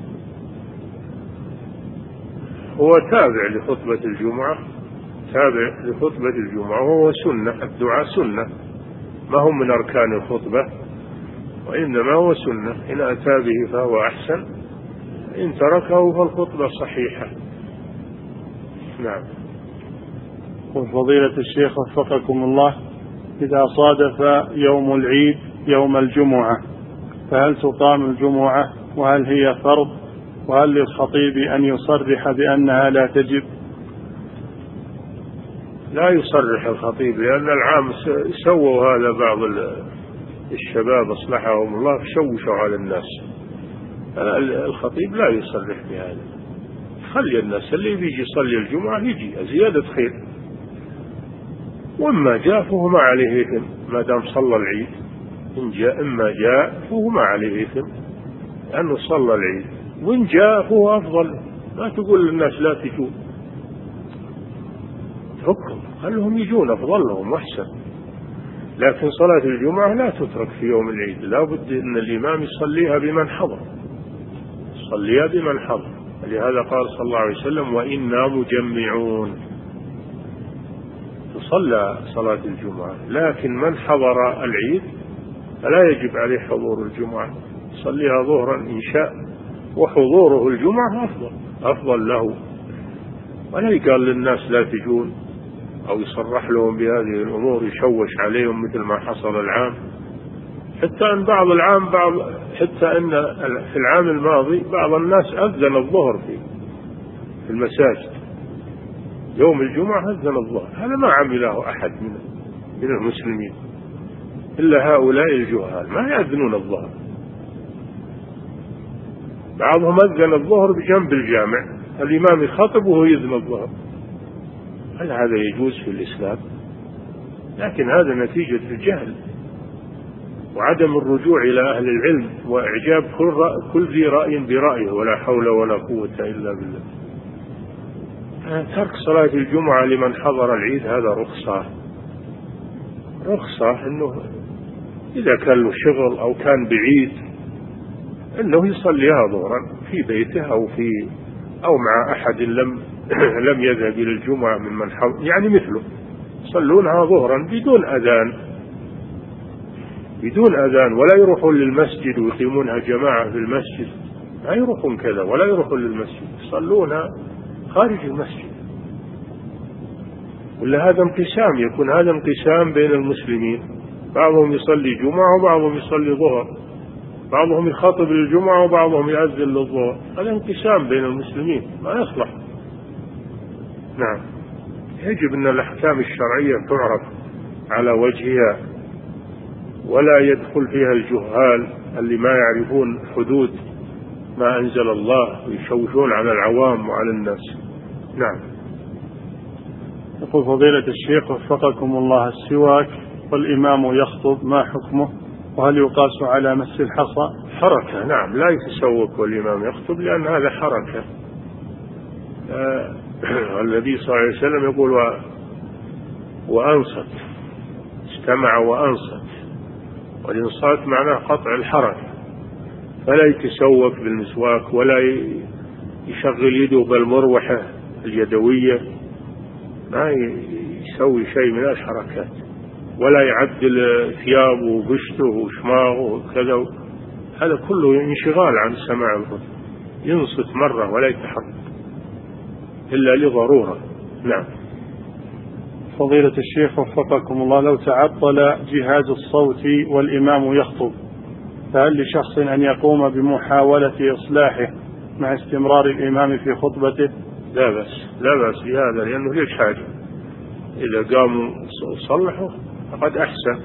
هو تابع لخطبة الجمعة تابع لخطبة الجمعة وهو سنة، الدعاء سنة ما هو من أركان الخطبة، وإنما هو سنة، إن أتى به فهو أحسن، إن تركه فالخطبة صحيحة. نعم. وفضيلة الشيخ وفقكم الله: إذا صادف يوم العيد يوم الجمعة فهل تقام الجمعة، وهل هي فرض، وهل للخطيب أن يصرح بأنها لا تجب؟ لا يصرح الخطيب، لأن العام سووا هذا بعض الشباب أصلحهم الله شوشوا على الناس. الخطيب لا يصرح بهذا، خلي الناس اللي بيجي يصلي الجمعة يجي زيادة خير، وإما جاء فهو ما عليه إثم ما دام صلى العيد، إن جاء إما جاء فهو ما عليه إثم لأنه صلى العيد، وإن جاء فهو أفضل. ما تقول للناس لا تجون، اتركهم خلهم يجون أفضل لهم وأحسن. لكن صلاة الجمعة لا تترك في يوم العيد، لا بد أن الإمام يصليها بمن حضر يصليها بمن حضر لهذا قال صلى الله عليه وسلم: وإنا مجمعون. تصلى صلاة الجمعة، لكن من حضر العيد فلا يجب عليه حضور الجمعة، يصليها ظهرا إن شاء، وحضوره الجمعة أفضل أفضل له، ولا يقال للناس لا تجون أو يصرح لهم بهذه الأمور، يشوش عليهم مثل ما حصل العام. حتى أن بعض العام بعض حتى أن في العام الماضي بعض الناس أذن الظهر في المساجد يوم الجمعة، أذن الظهر. هذا ما عمله أحد من من المسلمين إلا هؤلاء الجهال، ما يأذنون الظهر. بعضهم أذن الظهر بجنب الجامع، الإمام يخطب وهو يأذن الظهر. هل هذا يجوز في الإسلام؟ لكن هذا نتيجة الجهل وعدم الرجوع إلى أهل العلم وإعجاب كل, كل ذي رأي برأيه، ولا حول ولا قوة إلا بالله. ترك صلاة الجمعة لمن حضر العيد هذا رخصة رخصة إنه إذا كان له شغل أو كان بعيد إنه يصليها ظهرا في بيته أو في أو مع أحد لم لم يذهب إلى الجمعة ممن حضر، يعني مثله يصلونها ظهرا بدون أذان بدون أذان ولا يروحون للمسجد ويقيمونها جماعة في المسجد، لا يروحون كذا ولا يروحون للمسجد، يصلونها خارج المسجد. ولا هذا انقسام، يكون هذا انقسام بين المسلمين، بعضهم يصلي جمعة وبعضهم يصلي ظهر، بعضهم يخاطب للجمعة وبعضهم يأذن للظهر. هذا انقسام بين المسلمين ما يصلح. نعم، يجب أن الأحكام الشرعية تعرف على وجهها ولا يدخل فيها الجهال اللي ما يعرفون حدود ما أنزل الله ويشوشون على العوام وعلى الناس. نعم. يقول فضيلة الشيخ وفقكم الله، السواك والإمام يخطب ما حكمه؟ وهل يقاس على مس الحصى؟ حركة، نعم، لا يتسوق والإمام يخطب لأن هذا حركة. آه النبي صلى الله عليه وسلم يقول و... وأنصت، استمع وأنصت، والإنصات معناه قطع الحركة، فلا يتسوق بالمسواك ولا يشغل يده بالمروحة اليدوية، ما يسوي شيء من الحركات، ولا يعدل ثيابه وبشته وشماغه وكذا. هذا كله انشغال عن سماع الخطبة. ينصت مرة ولا يتحرك إلا لضرورة. نعم. فضيلة الشيخ وفقكم الله، لو تعطل جهاز الصوت والإمام يخطب فهل لشخص أن يقوم بمحاولة إصلاحه مع استمرار الإمام في خطبته؟ لا بأس، لا بأس بهذا، لأنه ليش حاجة؟ إذا قاموا صلحوا فقد أحسن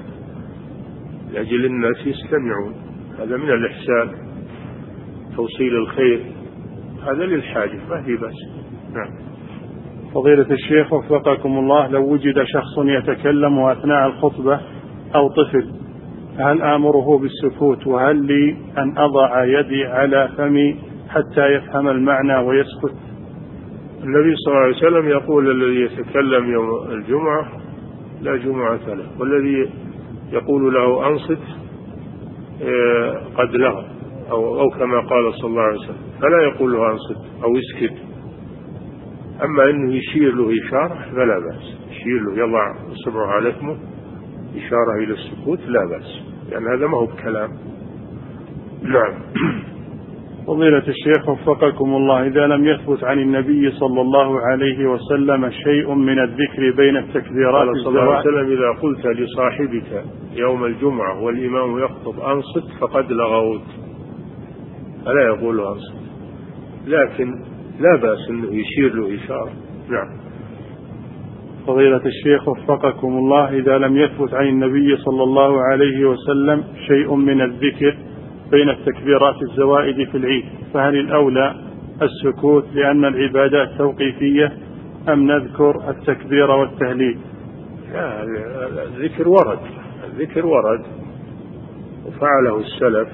لأجل الناس يستمعون، هذا من الإحسان، توصيل الخير، هذا للحاجة ما في بأس. نعم. فضيلة الشيخ وفقكم الله، لو وجد شخص يتكلم أثناء الخطبة أو طفل هل آمره بالسكوت، وهل لي أن أضع يدي على فمي حتى يفهم المعنى ويسكت؟ النبي صلى الله عليه وسلم يقول الذي يتكلم يوم الجمعة لا جمعة له، والذي يقول له أنصت قد لغى، أو, أو كما قال صلى الله عليه وسلم، فلا يقول له أنصت أو اسكت. أما أنه يشير له إشارة فلا بأس، يشير له يضع إصبعه على فمه إشارة إلى السكوت لا بأس، لأن هذا ما هو بكلام. نعم. فضيلة الشيخ وفقكم الله، إذا لم يثبت عن النبي صلى الله عليه وسلم شيء من الذكر بين التكبيرات صلى الله عليه وسلم إذا قلت لصاحبك يوم الجمعة والإمام يخطب أنصت فقد لغوت، فلا يقول له أنصت، لكن لا بأس أنه يشير له إشارة. نعم. فضيلة الشيخ وفقكم الله، إذا لم يثبت عن النبي صلى الله عليه وسلم شيء من الذكر بين التكبيرات الزوائد في العيد فهل الأولى السكوت لأن العبادات توقيفية أم نذكر التكبير والتهليل؟ الذكر ورد، الذكر ورد وفعله السلف،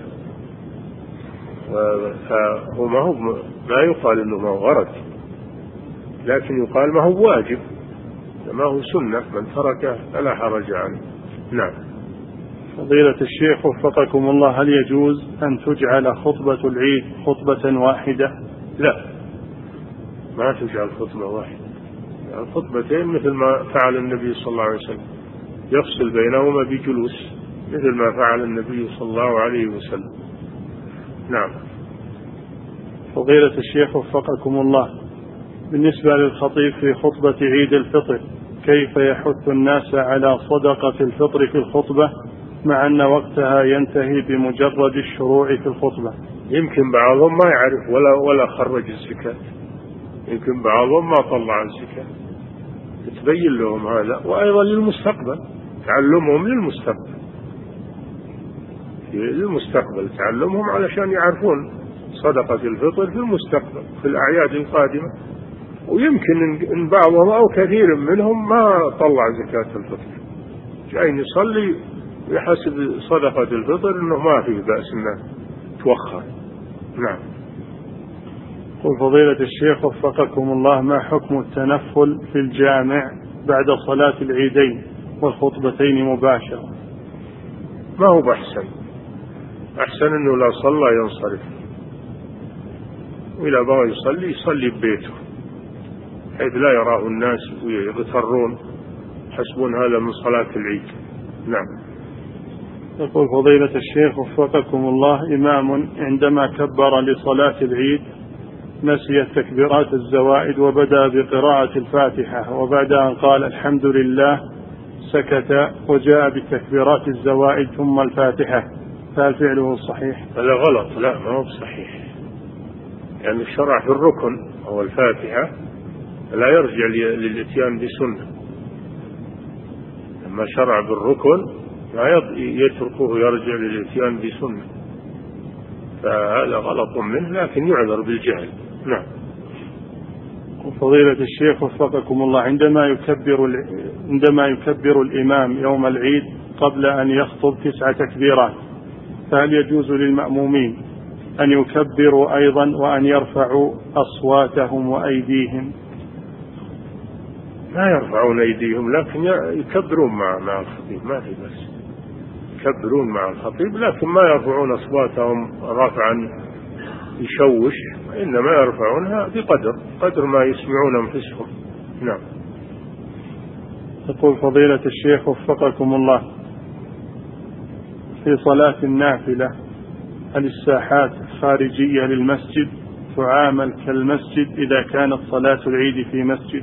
فهو ما هو ما يقال إنه ما هو ورد، لكن يقال ما هو واجب، ما هو سنة، من تركه فلا حرج عليه. نعم. فضيلة الشيخ وفقكم الله، هل يجوز أن تجعل خطبة العيد خطبة واحدة؟ لا، ما تجعل خطبة واحدة، الخطبتين مثل ما فعل النبي صلى الله عليه وسلم، يفصل بينهما بجلوس مثل ما فعل النبي صلى الله عليه وسلم. نعم. فضيلة الشيخ وفقكم الله، بالنسبة للخطيب في خطبة عيد الفطر كيف يحث الناس على صدقة الفطر في الخطبة مع أن وقتها ينتهي بمجرد الشروع في الخطبة؟ يمكن بعضهم ما يعرف ولا ولا خرج الزكاة، يمكن بعضهم ما طلع الزكاة، تبين لهم هذا. وأيضا للمستقبل، تعلمهم للمستقبل، للمستقبل تعلمهم علشان يعرفون صدقة الفطر في المستقبل في الأعياد القادمة. ويمكن إن بعضهم أو كثير منهم ما طلع زكاة الفطر، جاي يصلي يحسب صدقة الفطر إنه ما فيه بأس إنه توخر. نعم. قل فضيلة الشيخ وفقكم الله، ما حكم التنفل في الجامع بعد صلاة العيدين والخطبتين مباشرة؟ ما هو بأحسن، أحسن إنه لا صلى ينصرف، وإذا بغى يصلي يصلي ببيته حيث لا يراه الناس ويغترون يحسبون هذا من صلاة العيد. نعم. يقول فضيلة الشيخ وفقكم الله، إمام عندما كبر لصلاة العيد نسي تكبيرات الزوائد وبدأ بقراءة الفاتحة، وبعد أن قال الحمد لله سكت وجاء بتكبيرات الزوائد ثم الفاتحة، فهل فعله صحيح؟ هذا غلط، لا ما هو صحيح، يعني الشرع في الركن هو الفاتحة لا يرجع للإتيان بسنة. لما شرع بالركن لا يتركه يرجع للإتيان بسنة، فهذا غلط منه لكن يعذر بالجهل. نعم. فضيلة الشيخ وفقكم الله، عندما يكبر عندما يكبر الإمام يوم العيد قبل أن يخطب تسع تكبيرات، فهل يجوز للمأمومين أن يكبروا أيضا وأن يرفعوا أصواتهم وأيديهم؟ ما يرفعون أيديهم لكن يكبرون مع مع الخطيب، ما في بس، يكبرون مع الخطيب لكن ما يرفعون أصواتهم رفعا يشوش، إنما يرفعونها بقدر قدر ما يسمعون أنفسهم. نعم. يقول فضيلة الشيخ وفقكم الله، في صلاة النافلة هل الساحات خارجية للمسجد تعامل كالمسجد إذا كانت صلاة العيد في مسجد؟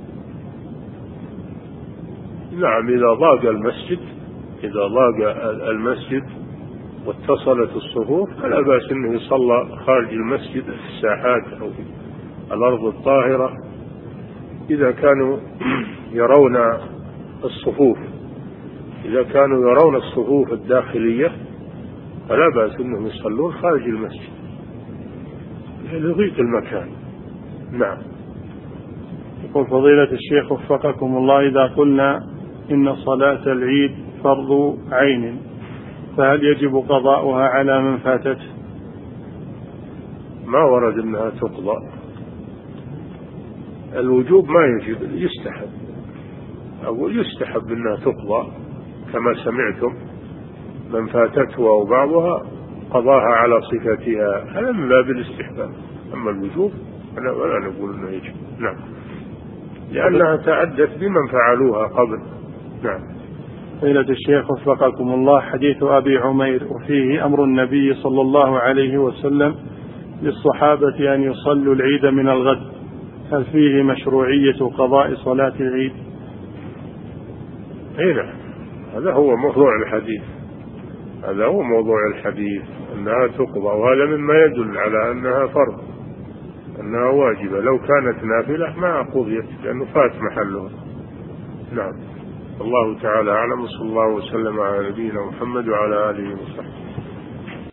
نعم، إذا ضاق المسجد إذا ضاق المسجد واتصلت الصفوف فلا بأس أنه يصلى خارج المسجد في الساحات أو في الأرض الطاهرة، إذا كانوا يرون الصفوف إذا كانوا يرون الصفوف الداخلية فلا بأس أنهم يصلون خارج المسجد لضيق المكان. نعم. يقول فضيلة الشيخ وفقكم الله، إذا قلنا إن صلاة العيد فرض عين فهل يجب قضاؤها على من فاتته؟ ما ورد أنها تقضى، الوجوب ما يجب، يستحب، أو يستحب أنها تقضى كما سمعتم، من فاتته أو بعضها قضاها على صفتها، هذا من باب الاستحباب. أما الوجوب أنا ولا نقول أنه يجب. نعم، لأنها تعدت بمن فعلوها قبل. نعم. فضيلة الشيخ وفقكم الله، حديث أبي عمير وفيه أمر النبي صلى الله عليه وسلم للصحابة أن يصلوا العيد من الغد، هل فيه مشروعية قضاء صلاة العيد؟ هنا هذا هو موضوع الحديث، هذا هو موضوع الحديث أنها تقضى، وهذا مما يدل على أنها فرض، أنها واجبة. لو كانت نافلة ما قضيت لأنه فات محلها. نعم. الله تعالى أعلم، صلى الله وسلم على نبينا محمد وعلى آله وصحبه.